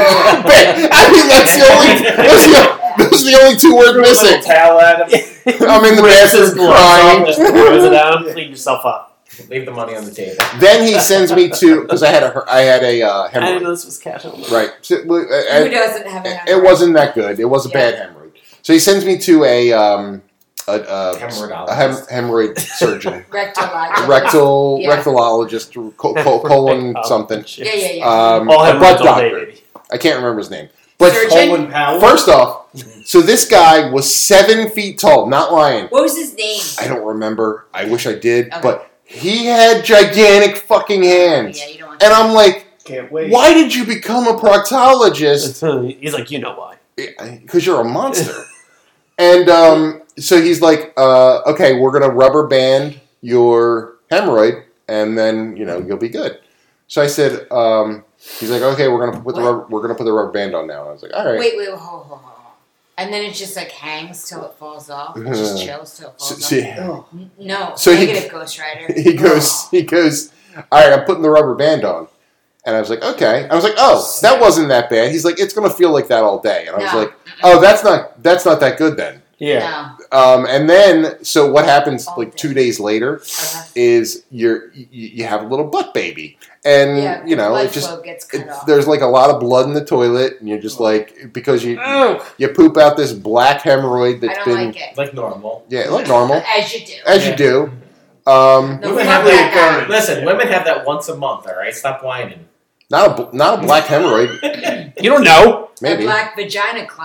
I mean, that's the only, those are the, those are the only two words Throw a little missing. towel at him. I'm in the Rips his bathroom gloves off, crying. just throws it out, clean yourself up. Leave the money on the table. Then he sends me to, because I had a, I had a uh, I didn't hemorrhoid. know this was cash on. Right. So, uh, Who uh, doesn't have it, it? it wasn't that good. It was a Yeah. bad hemorrhoid. So he sends me to a, um, a, a, a hem- Hemorrhoidologist. hemorrhoid surgeon. Rectal. Rectal, Yeah. rectalologist, col- col- colon something. Yeah, yeah, yeah. Um, All a hemorrhoids butt all day, doctor. baby. I can't remember his name. But Surgeon? Colin Powell. first off, so this guy was seven feet tall, not lying. What was his name? I don't remember. I wish I did. Okay. But he had gigantic fucking hands. Yeah, you don't want And I'm like, Can't wait. why did you become a proctologist? He's like, you know why. Because you're a monster. And um, so he's like, uh, okay, we're going to rubber band your hemorrhoid, and then, you know, you'll be good. So I said, um, he's like, okay, we're going to put the What? rubber, we're going to put the rubber band on now. And I was like, all right. Wait, wait, hold, hold, hold, hold. And then it just like hangs till it falls off. It just chills till it So, falls see, Oh. off. N- No, So he- negative Ghost Rider. he goes, he goes, all right, I'm putting the rubber band on. And I was like, okay. I was like, oh, that wasn't that bad. He's like, it's going to feel like that all day. And I was No. like, oh, that's not, that's not that good then. Yeah. No. Um, and then, so what happens All like day. two days later Uh-huh. is you're, you, you have a little butt baby. And, Yeah, you know, blood it just, flow gets cut it, off. there's like a lot of blood in the toilet. And you're just like, because you, Oh. you poop out this black hemorrhoid I that's don't been, like it. Like normal. yeah, like normal, As you do. as you do. Um, No, Women fuck have that the guy. occurrence. Listen, women have that once a month, alright? Stop whining. not a, bl- not a black hemorrhoid, You don't know. A maybe. black vagina clot.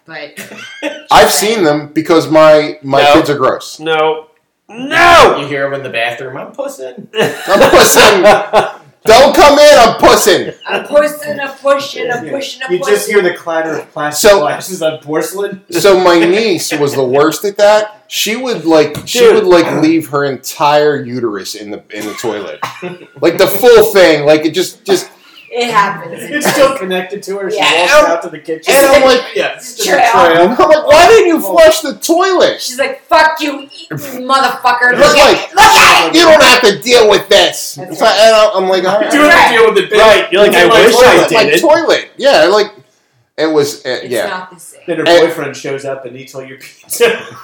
but I've seen them because my my No. kids are gross. No. No! You hear him in the bathroom. I'm pussing. I'm pussing. Don't come in. I'm pussing. I'm pushing, I'm pushing, I'm pushing, I'm You pushing. just hear the clatter of plastic So- glasses on porcelain. So my niece was the worst at that. She would like she Dude. would like leave her entire uterus in the in the toilet, like the full thing. Like it just just. It happens. It's still connected to her. She Yeah. walks out to the kitchen. And I'm like, yeah, It's just a in a trail. trail. I'm like, why didn't you flush the toilet? She's like, fuck you, you motherfucker. It's Look like- at it. Look at it. You don't have to deal with this. That's It's like- and I'm like, all right. Do have to deal with it, bitch. Right, you're like, It's I in my wish I toilet. did. my it. toilet. Yeah, like it was. Uh, It's yeah, not the same. Then her And- boyfriend shows up and eats all your pizza.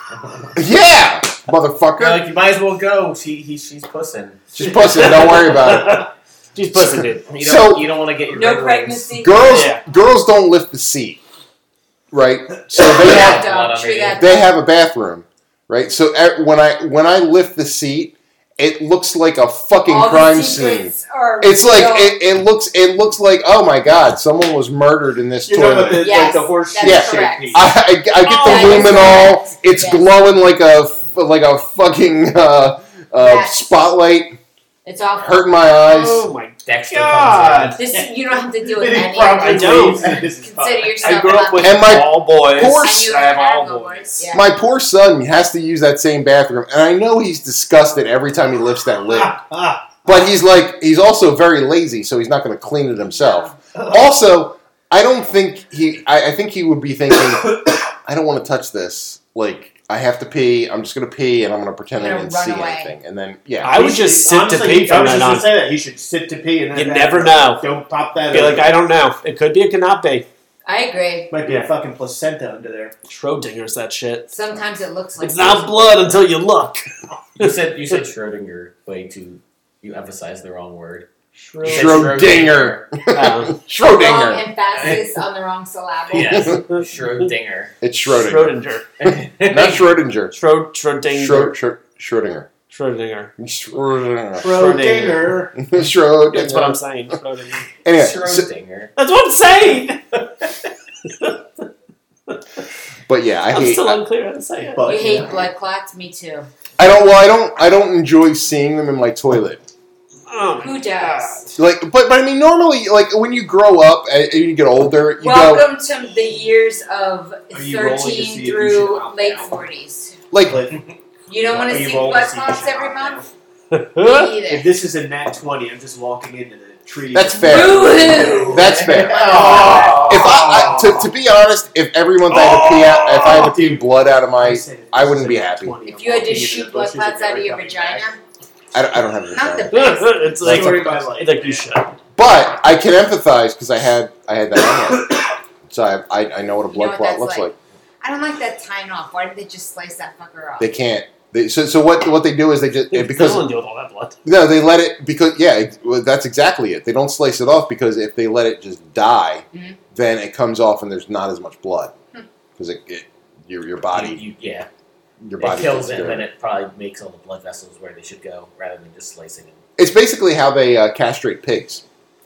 yeah, motherfucker. You're like, you might as well go. She, he, she's pussing. Just pussy. Don't worry about She's pussy, dude. You don't, So- you don't want to get your No red pregnancy. it. Girls, Yeah. girls don't lift the seat, right? So Tree they that have dog. Tree that they dog. have a bathroom, right? So uh, when I when I lift the seat, it looks like a fucking All crime the scene. secrets are It's like real. it, it looks it looks like, oh my god, someone was murdered in this You're talking about toilet. the, Yes, like the horseshoe that's shaped correct. piece. I, I, I get Oh, the that is luminol. correct. It's Yes. glowing like a f- like a fucking uh, uh, Yes. spotlight, It's awful. hurting my eyes. Oh my Dexter God. comes This you don't have to deal with And he any of probably that. I don't. leaves and this is Consider fine. yourself I grew up with And my all boys. poor And you I have have all no boys. boys. Yeah. My poor son has to use that same bathroom, and I know he's disgusted every time he lifts that lid. Ah, ah. But he's like, he's also very lazy, so he's not going to clean it himself. Also, I don't think he. I, I think he would be thinking, I don't want to touch this. Like, I have to pee. I'm just going to pee, and I'm going to pretend I You're didn't gonna see run away. anything. And then, yeah, I would He just should- sit to honestly, pee I from was then just on. gonna say that he should sit to pee, and You never know. Don't pop that. Be like, open. I don't know. It could be a canapé. I agree. Might be Yeah. a fucking placenta under there. Schrodinger's that shit. Sometimes it looks like It's not blood until you look. You said you said Schrodinger way too. You emphasized the wrong word. You said Schrodinger. Um, wrong Schrodinger. emphasis on the wrong syllable. Yes, Schrodinger. It's Schrodinger. Schrodinger. Not Schrodinger. Schrod- Schrodinger. Schro- Schro- Schrodinger. Schrodinger. Schrodinger. Schrodinger. Schrodinger. That's what I'm saying. Schrodinger. Anyway, so- Schrodinger. That's what I'm saying. but yeah, I I'm hate. still unclear how to say it. But, You hate yeah. blood clots? Me too. I don't. Well, I don't. I don't enjoy seeing them in my toilet. Oh, Who does? Like, but but I mean, normally, like when you grow up and you get older, you go Welcome to the years of Are you rolling to see thirteen if you through should opt late out? forties. like. Like, You don't want Are to you see rolling blood to see if clots you should every opt month? Huh? Me either. if this is a nat twenty, I'm just walking into the tree. That's fair. Woo-hoo! That's fair. Oh. If I, I to, to be honest, if every month I had to pee out, if I had to pee blood out of my, said if I this wouldn't is be a nat happy. twenty, If I'm you had to walking into shoot the blood bushes clots and out of they're your coming vagina, back. I don't, I don't have a not the vagina. best. It's like, Story of my life, like you man. should. But I can empathize because I had I had that on. So I, I I know what a You know blood what clot that's looks like. like. I don't like that tying off. Why did they just slice that fucker off? They can't. They, so so what what they do is they just Dude, because Dylan deal with all that blood. no they let it because yeah it, well, that's exactly it. They don't slice it off because if they let it just die, Mhm. then it comes off and there's not as much blood Hmm. because it, it your your body You, you, yeah, your it body kills takes it, care and of then it probably makes all the blood vessels where they should go, rather than just slicing them. It's basically how they uh, castrate pigs.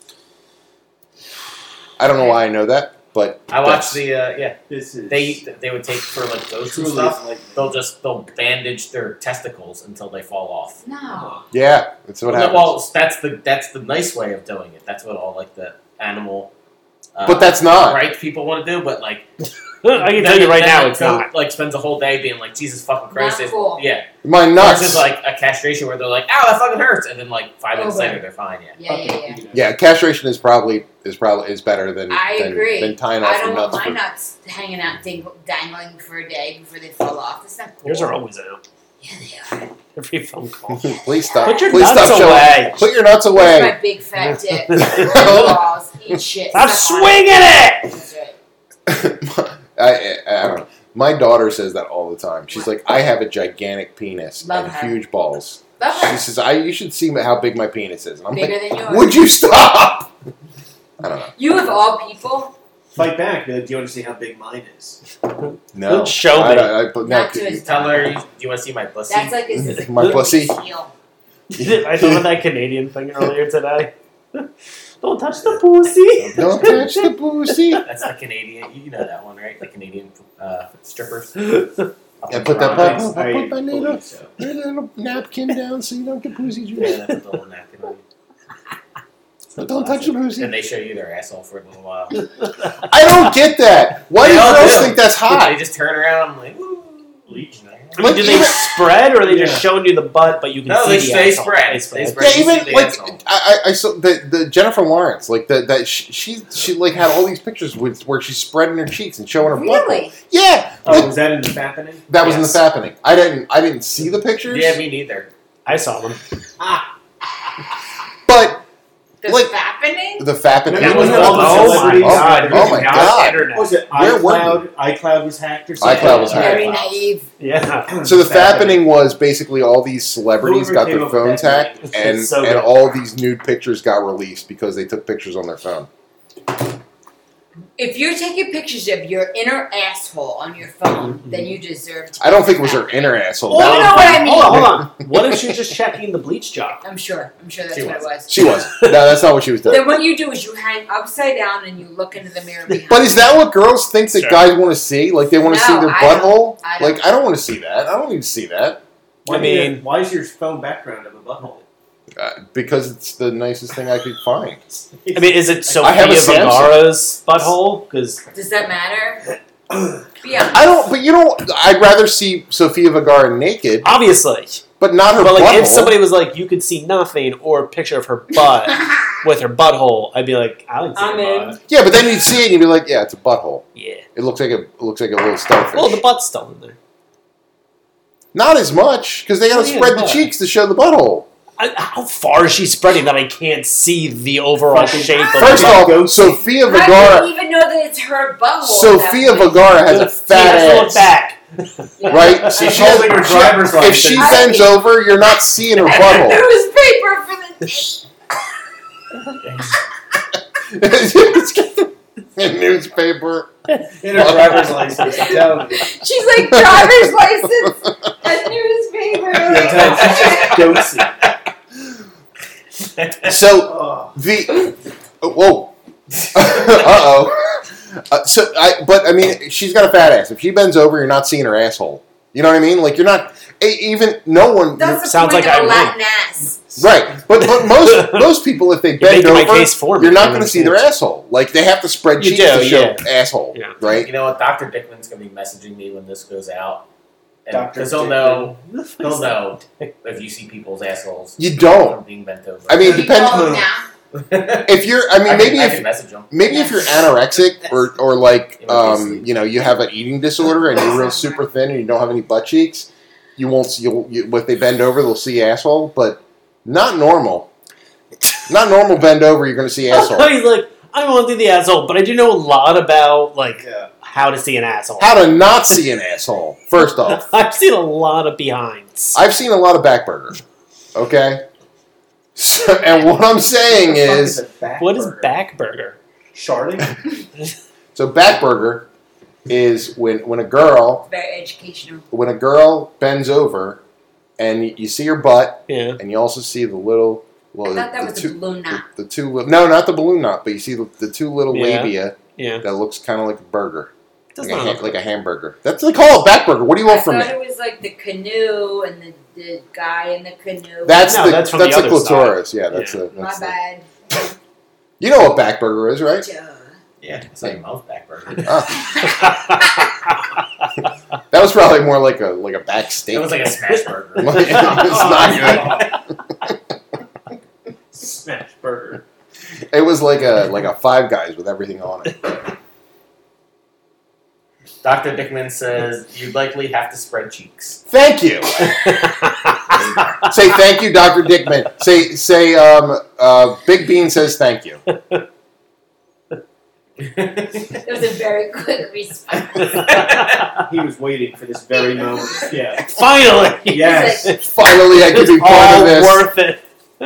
I don't know why I know that, but I that's- watched the uh, yeah. This is They they would take for like ghosts and truly stuff. like They'll just they'll bandage their testicles until they fall off. No. Yeah, that's what Well, happens. well, that's the that's the nice way of doing it. That's what all like the animal. Uh, But that's not. right. People want to do, but like I can then tell you it- right then now, it it's go- not. Like spends a whole day being like Jesus fucking Christ. Not it's- cool. Yeah, My nuts. nuts. like a castration where they're like, "Ow, that fucking hurts," and then like five minutes Over. later they're fine. Yeah. Yeah, yeah, yeah. Yeah, castration is probably is probably is better than I than, agree. than tying off I your don't want nuts. my for- nuts hanging out, ding- dangling for a day before they fall off. That's not cool. Yours are always out. Yeah, they are. Every phone call. Please stop. Put your Please nuts stop showing- away. Put your nuts Where's away. my big fat dick? Balls, eat shit. Stop suck on swinging it! That's right. I, I, I don't know. My daughter says that all the time. She's like, I have a gigantic penis Love and her. huge balls. Love She her. says, I you should see how big my penis is. And I'm Bigger like, than yours. would you stop? I don't know. You of all people, fight back. Be like, do you want to see how big mine is? No. Show I, me. I, I, but no, not to his Tell her, dog. you, do you want to see my pussy? That's like his My pussy. heel. I thought of that Canadian thing earlier today. Don't touch the pussy. Don't touch the pussy. That's the Canadian. You know that one, right? The Canadian uh, strippers. Yeah, put that I- put, I put my believe little, so. your little napkin down so you don't get pussy Yeah, juice. they put the little napkin on you. But don't touch the pussy. And they show you their asshole for a little while. I don't get that. Why do They all girls do. think that's They hot? just turn around and like, woo, bleach. I mean, do they even- spread, or are they just Yeah. showing you the butt, but you can No, see they, the they asshole? spread. They They spread. spread. Yeah, You see even the like asshole. I, I I saw the, the Jennifer Lawrence, like the that she, she she like had all these pictures with where she's spreading her cheeks and showing her butt. Really? Yeah, Oh, like, was that in the fappening? that was Yes. in the fappening. I didn't I didn't see the pictures. Yeah, me neither. I saw them. but The Like- fappening? the fappening. That That was was all all the the oh my celebrities. god! Oh my Not God. Internet. Was it Where were iCloud? iCloud was hacked or something? iCloud was Very hacked. naive. Yeah. So the fappening was basically all these celebrities Whoever got came their up with phones that hacked, name. and It's so and good. all these nude pictures got released because they took pictures on their phone. If you're taking pictures of your inner asshole on your phone, then you deserve to. I don't think it was her inner asshole. Oh, That you was- know what I mean. Hold on, hold on. What if she's just checking the bleach jar? I'm sure. I'm sure that's She what was. it was. She was. No, that's not what she was doing. Then what you do is you hang upside down and you look into the mirror behind. But is that what girls think that Sure. guys want to see? Like they want to No, see their I don't. butthole? I don't. Like I don't want to see that. I don't need to see that Why I do you- mean- why is your phone background of a butthole? uh, because it's the nicest thing I could find. I mean, is it I have Sofia a Samsung. Vergara's butthole? Because Does that matter? Yeah. I don't. But you know, I'd rather see Sofia Vergara naked, obviously, but not her but like butthole. if somebody was like, you could see nothing, or a picture of her butt with her butthole, I'd be like, I like to see I'm her in. butt. Yeah, but then you'd see it and you'd be like, yeah, it's a butthole. Yeah. It looks like a it looks like a little starfish. Well, the butt's still in there. Not as much because they got to Oh, yeah, spread the the butt. cheeks to show the butthole. I, how far is she spreading that I can't see the overall Fucking- shape of First the off, go Sofia How do Vergara. you even know that it's her butthole? Sofia at that point? Vergara has a She fat has to look ass, back. Yeah. right? So She's she has- holding her she- driver's If license. she I bends mean- over, you're not seeing her butthole. Newspaper for the. A newspaper. In her driver's license, I'm telling you. She's like driver's license, a newspaper. Yeah, don't see. So Oh. the oh, whoa, uh oh. Uh, so I, but I mean, she's got a fat ass. If she bends over, you're not seeing her asshole. You know what I mean? Like you're not e- even no one. That's the Sounds point like of I a win. Latin ass. Right, but but most most people, if they You're bend making my over, case for me. you're not I going to see their understand. asshole. Like they have to spread You cheeks do, to show yeah. asshole. Yeah. Right? You know what? Doctor Dickman's gonna be messaging me when this goes out, Doctor because he'll Dickman. know. He'll know if you see people's assholes. You don't. from being bent over. I mean, You depend- call him now. If you're, I mean, I maybe can, I if can message him. maybe if you're anorexic or or like You might be um asleep. you know you have an eating disorder and you're real super thin and you don't have any butt cheeks, you won't see. You'll, you, if they bend over, they'll see asshole, but not normal. Not normal bend over. You're going to see asshole. He's like, I don't want to do the asshole, but I do know a lot about like Yeah. how to see an asshole. How to not see an asshole? First off, I've seen a lot of behinds. I've seen a lot of back burger. Okay, so, and what I'm saying What the fuck is, a back What is burger? back burger? Sharding? so back burger is when when a girl Very educational. when a girl bends over and you, you see her butt Yeah. and you also see the little. Well, I thought that the was two, a balloon knot. The, the two, li- no, not the balloon knot, but you see the, the two little Yeah. labia Yeah. that looks kind of like a burger, Does like a, not ha- look like a hamburger. That's they call it back burger. What do you I want from thought me? it was like the canoe and the, the guy in the canoe. That's No, the that's from that's the the other clitoris. Yeah, that's Yeah. the. My That's the bad. you know what back burger is, right? Duh. Yeah, it's like a mouth back burger. That was probably more like a like a back steak. It was like a smash burger. It's not good. Smash burger. It was like a like a Five Guys with everything on it. Doctor Dickman says you'd likely have to spread cheeks. Thank you. Say thank you, Doctor Dickman. Say say um uh Big Bean says thank you. It was a very quick response. He was waiting for this very moment. Yeah. Finally! Yes. Finally, I can It's be part all of this. worth it.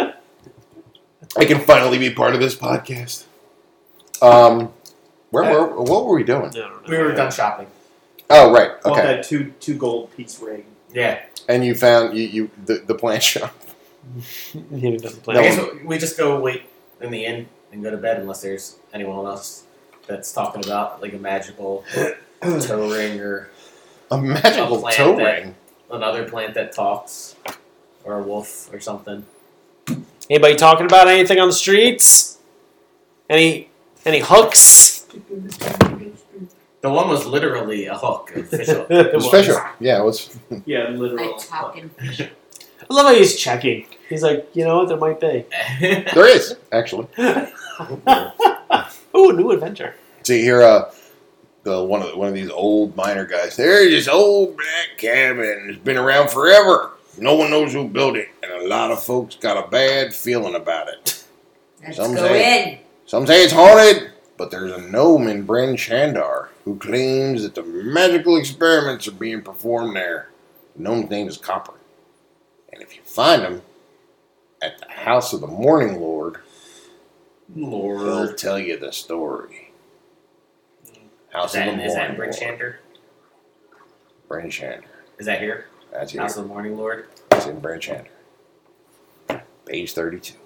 I can finally be part of this podcast. Um, where were what were we doing? We were done shopping. Oh, right. Bought Okay. that two two gold piece ring. Yeah. And you found you, you the, the plant shop. He doesn't play. I No guess one- we just go wait in the inn and go to bed unless there's anyone else that's talking about like a magical toe ring or A magical A plant toe that- ring. another plant that talks, or a wolf or something. Anybody talking about anything on the streets? Any any hooks? The one was literally a hook, official. It was Fisher. Yeah, it was. Yeah, literal. A talking fish. I love how he's checking. He's like, you know what, there might be. There is actually. Ooh, a new adventure. So you hear uh, the one of the, one of these old miner guys. There's this old black cabin. It's been around forever. No one knows who built it, and a lot of folks got a bad feeling about it. Let's Some go say- in. Some say it's haunted, but there's a gnome in Bryn Shandar who claims that the magical experiments are being performed there. The gnome's name is Copper. And if you find him at the house of the Morning Lord, he'll Lord. tell you the story. Is House that, of the is that Morning Bryn Lord. Shander? Bryn Shandar. Is that here? That's here. House of the Morning Lord? It's in Bryn Shandar. Page thirty-two.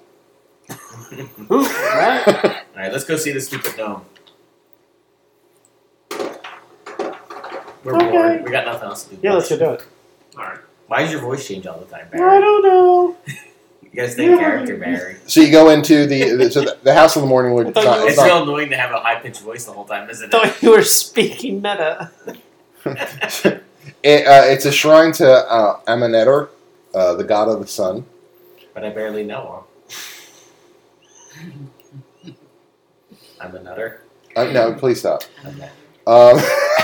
Right? Alright, let's go see the stupid gnome. We're Okay. bored. We got nothing else to do. Yeah, let's go do it. Alright. Why does your voice change all the time, I Barry? don't know. You gotta stay in Yeah. character, Barry. So you go into the, the so the, the House of the Morning Lord. I It's thought not, you it's It's not- real annoying to have a high pitched voice the whole time, isn't I it? thought you were speaking meta. It, uh, it's a shrine to uh, Amenetor, uh, the god of the sun. But I barely know him. I'm a nutter. Uh, no, please stop. Okay. Um,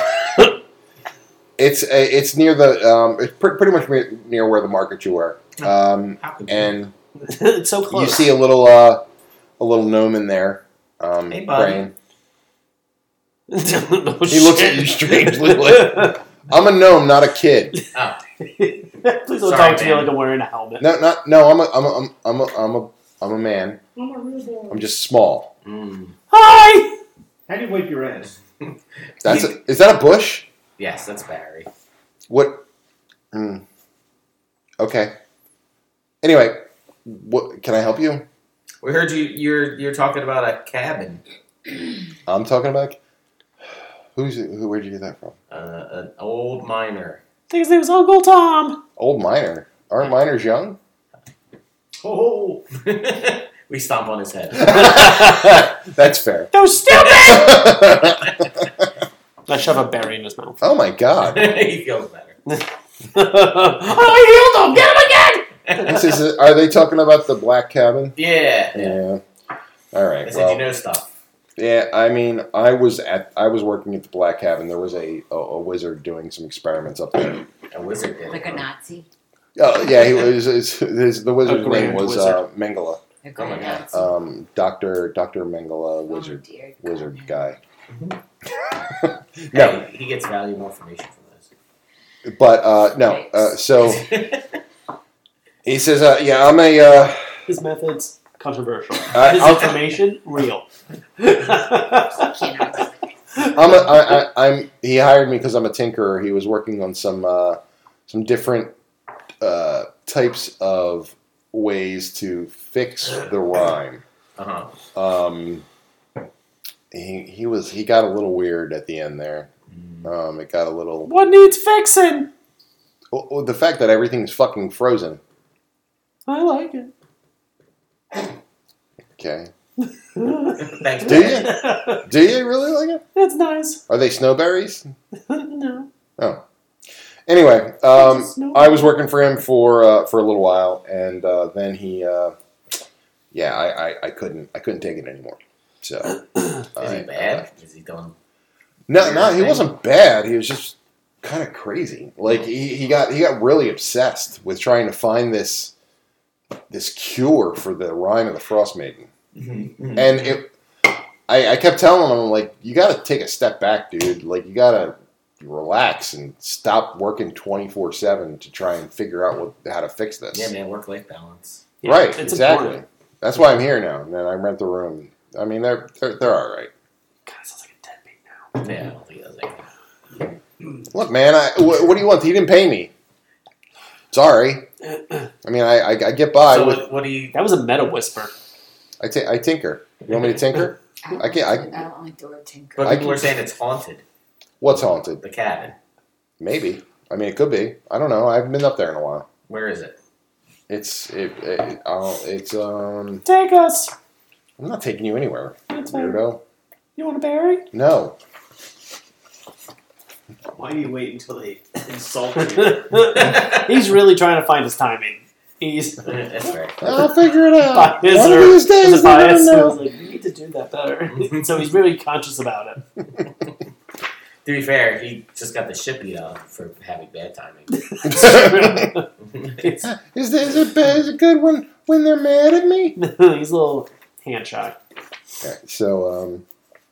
it's a, it's near the um, it's pr- pretty much re- near where the market you were, um, How could you? and It's so close. you see a little uh, a little gnome in there. Um, Hey, buddy. Brain. No He looks at shit. you strangely like, I'm a gnome, not a kid. Oh, Please don't Sorry, talk to me man. like I'm wearing a helmet. No, not no. I'm a I'm a I'm a I'm a I'm a man. I'm just small. mm. Hi! How do you wipe your ass? That's a, is that a bush? Yes, that's Barry. What? Hmm. Okay. Anyway, what can I help you? We heard you. You're you're talking about a cabin. I'm talking about. Who's it? Who? Where'd you get that from? Uh, an old miner. I think his name was Uncle Tom. Old miner. Aren't miners young? Oh, We stomp on his head. That's fair. Those stupid! I shove a berry in his mouth. Oh my god. He feels better. I healed him! Get him again! This is. Are they talking about the black cabin? Yeah. Yeah. All right. I said Well, you know stuff. yeah. I mean, I was at. I was working at the black cabin. There was a a, a wizard doing some experiments up there. A wizard did. Like a Nazi. Oh yeah, he was. His, his, the wizard's A name grand was wizard. uh, Mengele. A Oh my great God. Nazi. Um, Doctor Doctor Mengele, Oh, wizard dear wizard God. guy. No, No, he gets valuable information from this. but uh, no. Uh, so he says, uh, "Yeah, I'm a." Uh, His methods, controversial. Uh, His I'll- information, real. Cannot. I'm a, I, I, I'm. He hired me because I'm a tinkerer. He was working on some uh, some different uh, types of ways to fix the rhyme. Uh huh. Um, he he was he got a little weird at the end there. Um, it got a little. What needs fixing? Well, well, the fact that everything's fucking frozen. I like it. Okay. Thanks. Do Barry. you? Do you really like it? That's nice. Are they snowberries? No. Oh. Anyway, um, I was working for him for uh, for a little while, and uh, then he, uh, yeah, I, I, I couldn't I couldn't take it anymore. So Is I- he bad? Is he doing? No, no, he wasn't bad. He was just kind of crazy. Like he, he got he got really obsessed with trying to find this this cure for the rhyme of the Frost Maiden, Mm-hmm. and it. I, I kept telling him, like, you got to take a step back, dude. Like, you got to relax and stop working twenty-four seven to try and figure out what how to fix this. Yeah, man. Work life balance. Yeah, right, it's exactly. important. That's why I'm here now. And then I rent the room. I mean, they're they're, they're all right. God, it sounds like a deadbeat now. Yeah, I don't think he does that. Look, man, I, what, what do you want? He didn't pay me. Sorry. I mean, I I, I get by So with. what, what do you? That was a meta whisper. I, t- I tinker. You want me to tinker? I, I can't- I- I don't like the word tinker. But I people can- are saying it's haunted. What's haunted? The cabin. Maybe. I mean, it could be. I don't know. I haven't been up there in a while. Where is it? It's it. it uh, it's um. Take us. I'm not taking you anywhere, That's fine. weirdo. You want a berry? No. Why do you wait until they insult you? He's really trying to find his timing. He's That's right. I'll figure it out. bias One or of these is days, it they're gonna bias? So know. I was like, you need to do that better. So he's really conscious about it. To be fair, he just got the shit beat out for having bad timing. It's- Is, that, is, it, bad- is it good when, when they're mad at me? he's a little hand shy. Okay, so, um.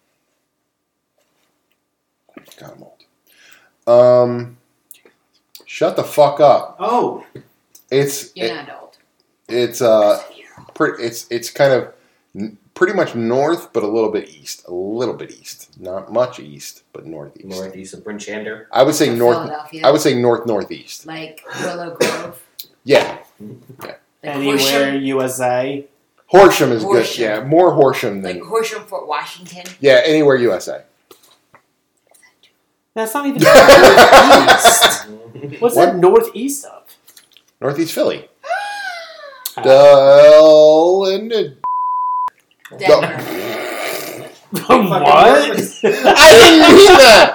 God, I'm old. Um. Shut the fuck up. Oh, It's You're it, not old. it's uh pretty it's it's kind of n- pretty much north, but a little bit east, a little bit east, not much east, but northeast. Northeast of Brinchander. I would say Or north. Philadelphia. I would say north northeast. Like Willow Grove. Yeah, Like Anywhere Horsham. U S A. Horsham is good. Horsham. Yeah, more Horsham than Like Horsham, Fort Washington. yeah, anywhere U S A. That's not even northeast. What's What? that northeast of? Northeast Philly. Uh, Dull and it- Denver. what? I didn't mean that.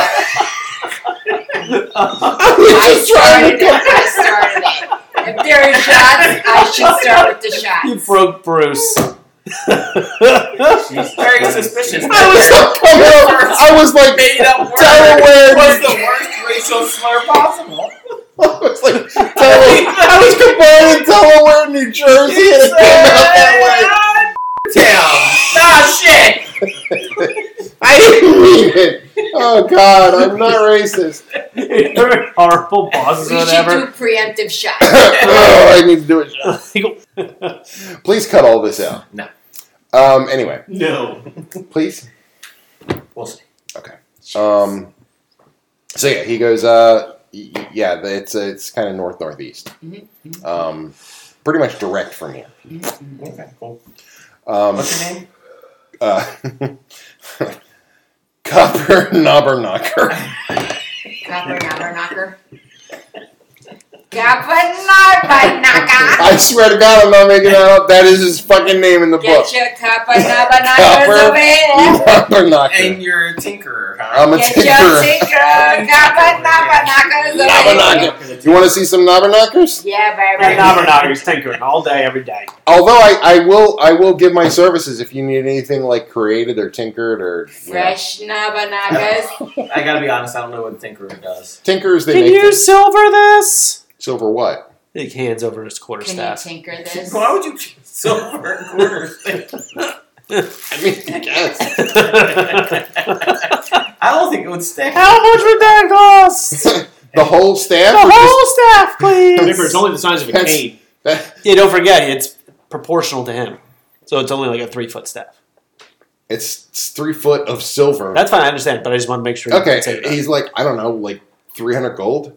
I was I just trying started to it. I started it. If there are shots, I should start with the shots. You broke Bruce. She's very suspicious. I was so coming up. I was like made up word Delaware. was the worst racial slur possible. I was like Delaware. I was combining Delaware and New Jersey, and it came out that Town. Ah, shit. way. I didn't mean it. Oh God, I'm not racist. Your horrible bosses or We should whatever. do preemptive shots. Oh, I need to do it. Please cut all this out. No. Um. Anyway, no. please. We'll see. Um. So yeah, he goes. Uh. y- y- Yeah, it's uh, it's kind of north northeast. Mhm. Um. Pretty much direct from here. Okay, cool. Um. What's your name? Uh. Copper Knobber Knocker. Copper Knobber Knocker. Copper Knobber Knocker. I swear to God, I'm not making that up. That is his fucking name in the book. Get your Copper Knobber Knockers over here. Knobber Knocker. And you're a tinkerer, huh? I'm a Get tinkerer. your tinker. Copper Knobber Knockers Knobber over here. Knocker. You want to see some Knobber Knockers? Yeah, And baby. knobber knockers tinkering all day, every day. Although I, I will I will give my services if you need anything like created or tinkered or you know. Fresh Knobber Knockers. I gotta be honest, I don't know what a tinkerer does. Tinkers they Can make you the- silver this? silver what? Big hands over his quarter Can you staff. tinker this? Why would you silver and quarters? I mean, I guess. I don't think it would stick. How much would that cost? The whole staff? The or just- whole staff, please. Remember, it's only the size of a That's- cane. that- Yeah, don't forget, it's proportional to him. So it's only like a three foot staff. it's, it's three foot of silver. That's fine, I understand, but I just want to make sure you Okay, can say that. he's like, I don't know, like three hundred gold?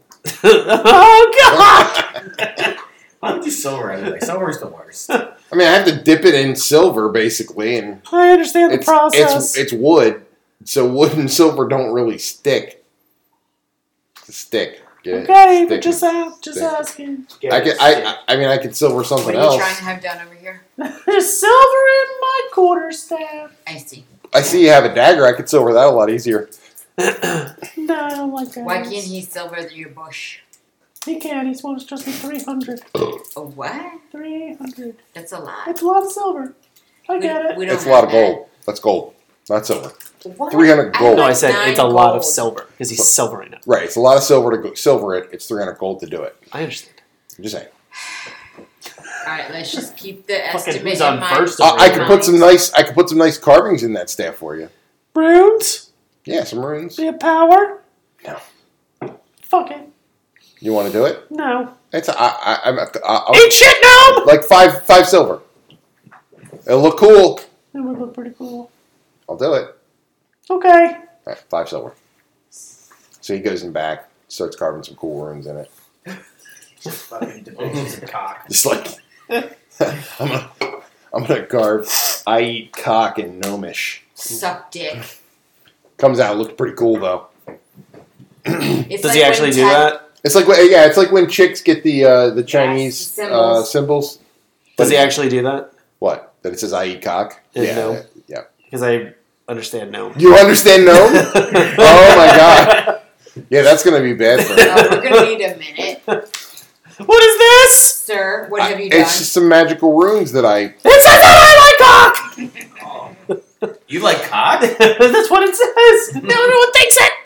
Oh, God! Why would you silver anyway? Silver's the worst. I mean, I have to dip it in silver, basically, and I understand the it's, process. it's it's wood, so wood and silver don't really stick. Stick. Get it? okay, Stick. but just, ask, just Stick. asking. I could, I, I I mean, I could silver What something are you else. trying to have done over here? There's silver in my quarter staff. I see. I see you have a dagger. I could silver that a lot easier. No, I don't like that. Why can't he silver your bush? He can. He wants just me three hundred. A what? three hundred. That's a lot. It's a lot of silver. I We- get it. we don't It's a lot of have gold. That's gold, not silver. that. What? three hundred gold. No, I like said nine it's a lot of gold. silver because he's silvering it. Right. It's a lot of silver to go, silver it. It's three hundred gold to do it. I understand. I'm just saying. Alright, let's just keep the Fucking estimate who's in on mind. first Uh, over I here? could put some nice. I could put some nice carvings in that staff for you. Runes? Yeah, some runes. Be a power? No. Fuck it. You want to do it? No. It's. I. I. I'm. I, I'll, Eat shit, gnome! like five. Five silver. It'll look cool. That would look pretty cool. I'll do it. Okay. All right, five silver. So he goes in back, starts carving some cool runes in it. Fucking depictions of cock. Just like I'm gonna, I'm I'm gonna carve. I eat cock in Gnomish. Suck dick. Comes out, looks pretty cool though. It's Does like he actually when do Ted- that? It's like when- yeah, it's like when chicks get the uh, the Chinese symbols. Uh, symbols. Does he actually do that? What? That it says I eat cock? Yeah, Yeah, no. yeah. Because I understand no. You understand no? Oh my god. Yeah, that's gonna be bad for me. Oh, we're gonna need a minute, What is this? sir. What have you done? It's just some magical runes that I. It says that I like cock! You like cock? That's what it says. No one thinks it.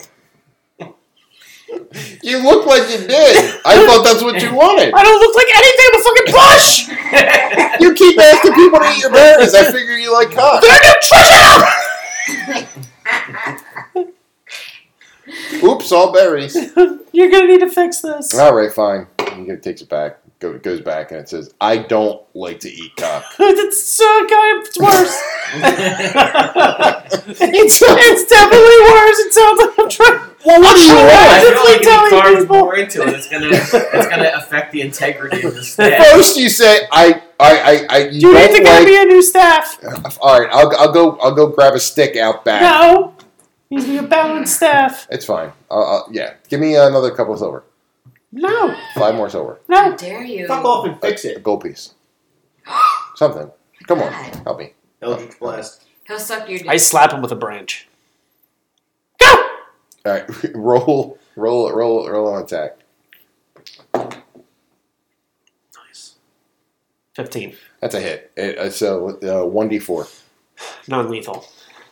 You look like you did. I thought that's what you wanted. I don't look like anything but fucking bush. You keep asking people to eat your berries. I figure you like cock. They're nutritional. Oops, all berries. You're gonna need to fix this. All right, fine. He takes it back. Go, it goes back and it says, "I don't like to eat cock." It's so kind of it's worse. it's, it's definitely worse. It sounds like I'm trying. Well, what do you I want? feel like if you telling carve people. more into it, it's gonna it's gonna affect the integrity of the staff. First, you say, "I, I, I, I." You You need don't to get like. me a new staff. All right, I'll, I'll go. I'll go grab a stick out back. No, needs to be a balanced staff. It's fine. I'll, I'll, yeah, give me another couple of silver. No, Five more silver. How no. dare you? Fuck off and fix A it. gold piece. Something. Come on, God. help me. Eldritch Blast. He'll suck your dick. I slap him with a branch. Go. All right, roll, roll, roll, roll on attack. Nice. Fifteen. That's a hit. It, uh, so uh, one d four. Non-lethal.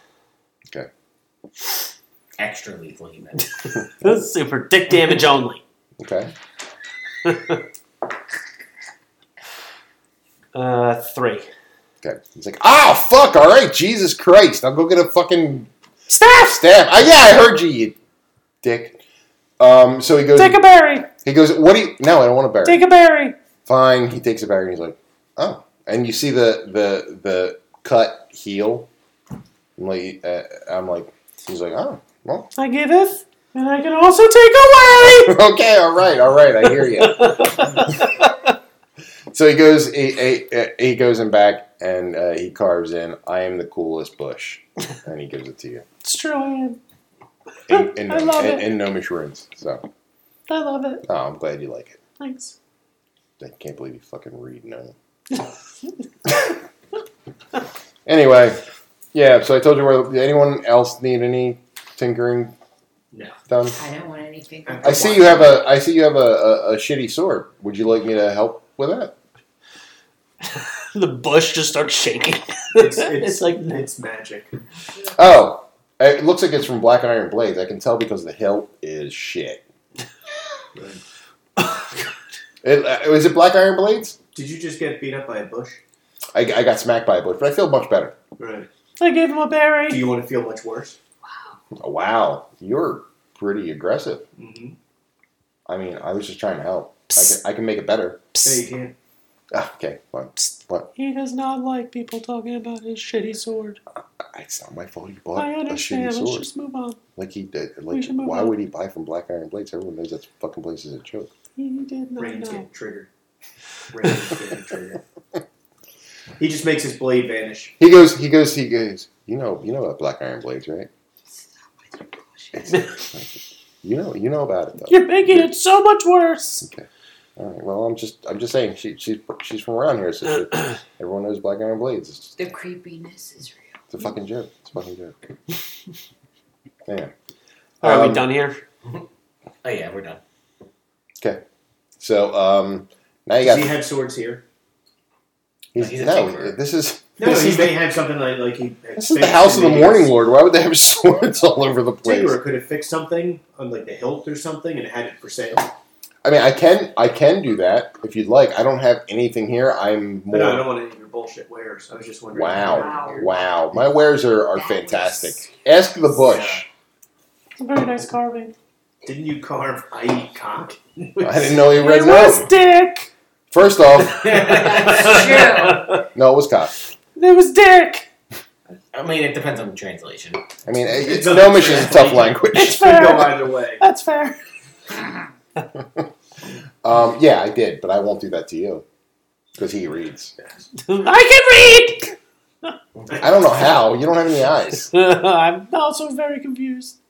Extra lethal, you meant. Super dick damage only. Okay. Uh, three. Okay. He's like, ah, fuck. All right, Jesus Christ. I'll go get a fucking Staff. staff. Ah, yeah, I heard you, you dick. Um. So he goes. Take a berry. He goes. What do you? No, I don't want a berry. Take a berry. Fine. He takes a berry and he's like, oh. And you see the the the cut heel. I'm like, uh, I'm like, he's like, oh, well. I giveth, and I can also take away. Okay, all right, all right, I hear you. So he goes, he, he, he goes in back and uh, he carves in, "I am the coolest bush," and he gives it to you. It's true, I am. In, in, I love in, it. in Gnomish runes. So, I love it. oh, I'm glad you like it. Thanks. I can't believe you fucking read no. Anyway, yeah. So I told you where. Did anyone else need any tinkering No. done? I don't want anything. I see you have a. I see you have a, a, a shitty sword. Would you like me to help with that? The bush just starts shaking. It's, it's, It's like it's magic. Oh, it looks like it's from Black Iron Blades. I can tell because the hilt is shit. It, uh, is it Black Iron Blades? Did you just get beat up by a bush? I, I got smacked by a bush, but I feel much better. Right. I gave him a berry. Do you want to feel much worse? Oh, wow, you're pretty aggressive. Mm-hmm. I mean, I was just trying to help. I can, I can make it better. Yeah, you Psst. can. Ah, okay, fine. What? He does not like people talking about his shitty sword. It's not my fault. He bought I a understand. shitty Let's sword. just move on. Like he did. We Like, should move why on. would he buy from Black Iron Blades? Everyone knows that fucking place is a joke. He did not Rain's know. getting triggered. Rain's getting triggered. He just makes his blade vanish. He goes. He goes. He goes. You know. You know about Black Iron Blades, right? It's, you know. You know about it though. You're making it so much worse. Okay. All right. Well, I'm just. I'm just saying. She. She's. She's from around here, so she, everyone knows Black Iron Blades. It's, just, The creepiness is real. it's a fucking joke. It's a fucking joke. Yeah. Are we Um, done here? Oh yeah, we're done. Okay. So um, now you Does got. he have swords here? he's, He's a no, tinkerer. this is. No, this he is, may have something like, like he. this is the house of the Morning Lord. Why would they have swords all over the place? Tinkerer could have fixed something on like the hilt or something and had it for sale. I mean, I can. I can do that if you'd like. I don't have anything here. I'm more. But no, I don't want any of your bullshit wares. I was just wondering. Wow. Wow. Wow. My wares are, are That fantastic. was- Ask the bush. It's a very nice carving. Didn't you carve I eat cock? I didn't know he read It was no. Dick. First off, That's true. no, it was cock. It was Dick. I mean, it depends on the translation. I mean, it, It's it's a- Gnomish is a tough language. It's Could fair. go either way. That's fair. Um, yeah, I did, but I won't do that to you. Because he reads. I can read! I don't know how. You don't have any eyes. I'm also very confused.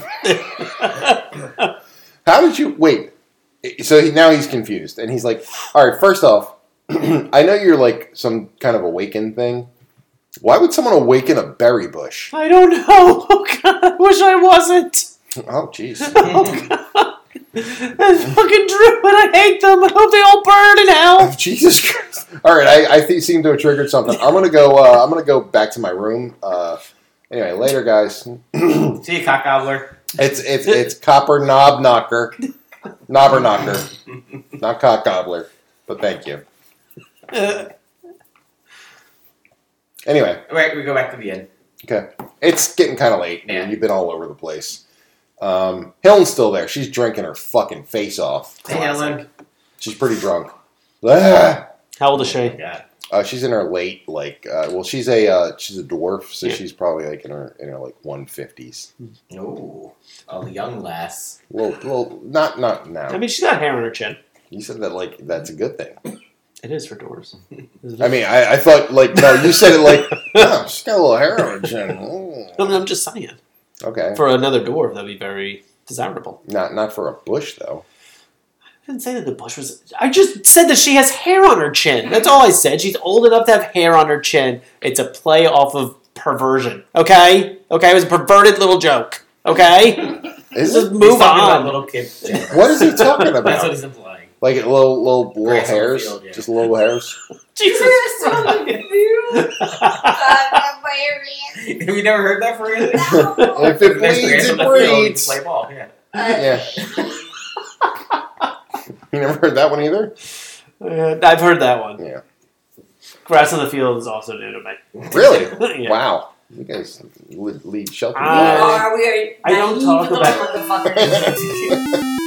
How did you... Wait. So he, now he's confused. And he's like, all right, first off, I know you're like some kind of awakened thing. Why would someone awaken a berry bush? I don't know. Oh, God. I wish I wasn't. Oh, jeez. Oh, God. That's fucking true, and I hate them. I hope they all burn in hell. Oh, Jesus Christ! All right, I, I think seem to have triggered something. I'm gonna go. Uh, I'm gonna go back to my room. Uh, anyway, later, guys. See you, cock gobbler. It's it's it's copper knob knocker, knobber knocker, not cock gobbler. But thank you. Anyway, Right, we go back to the end. okay, it's getting kind of late. Yeah. You've been all over the place. Um, Helen's still there. She's drinking her fucking face off. Hey, Ellen. She's pretty drunk. Ah! How old is she? God. Uh, she's in her late, like, uh, well, she's a uh, she's a dwarf, so Yeah. she's probably like in her in her like one fifties. Oh, a young lass. Well, well, not not now. I mean, she's got hair on her chin. You said that like that's a good thing. It is for doors. I mean, I, I thought like no, you said it like oh, she's got a little hair on her chin. Oh. I mean, I'm just saying. Okay, For another dwarf, that'd be very desirable. not not for a bush though. I didn't say that the bush was... I just said that she has hair on her chin. That's all I said. She's old enough to have hair on her chin. It's a play off of perversion. Okay? Okay, it was a perverted little joke. Okay? Is Just it? move He's talking on. about little kid. What is he talking That's what about? he's implying. Like little little little Grass on the hairs, field, yeah. just little hairs. Jesus So Christ. confused. God, hilarious. Have you never heard that phrase? No. If it There's bleeds, grass on it the field, you breeds. Play ball, yeah. Yeah, you never heard that one either. Uh, I've heard that one. Yeah. Grass on the field is also new to me. Really? Yeah. Wow. You guys lead, lead shelter. I- We are, we are I don't naive talk little about- motherfuckers.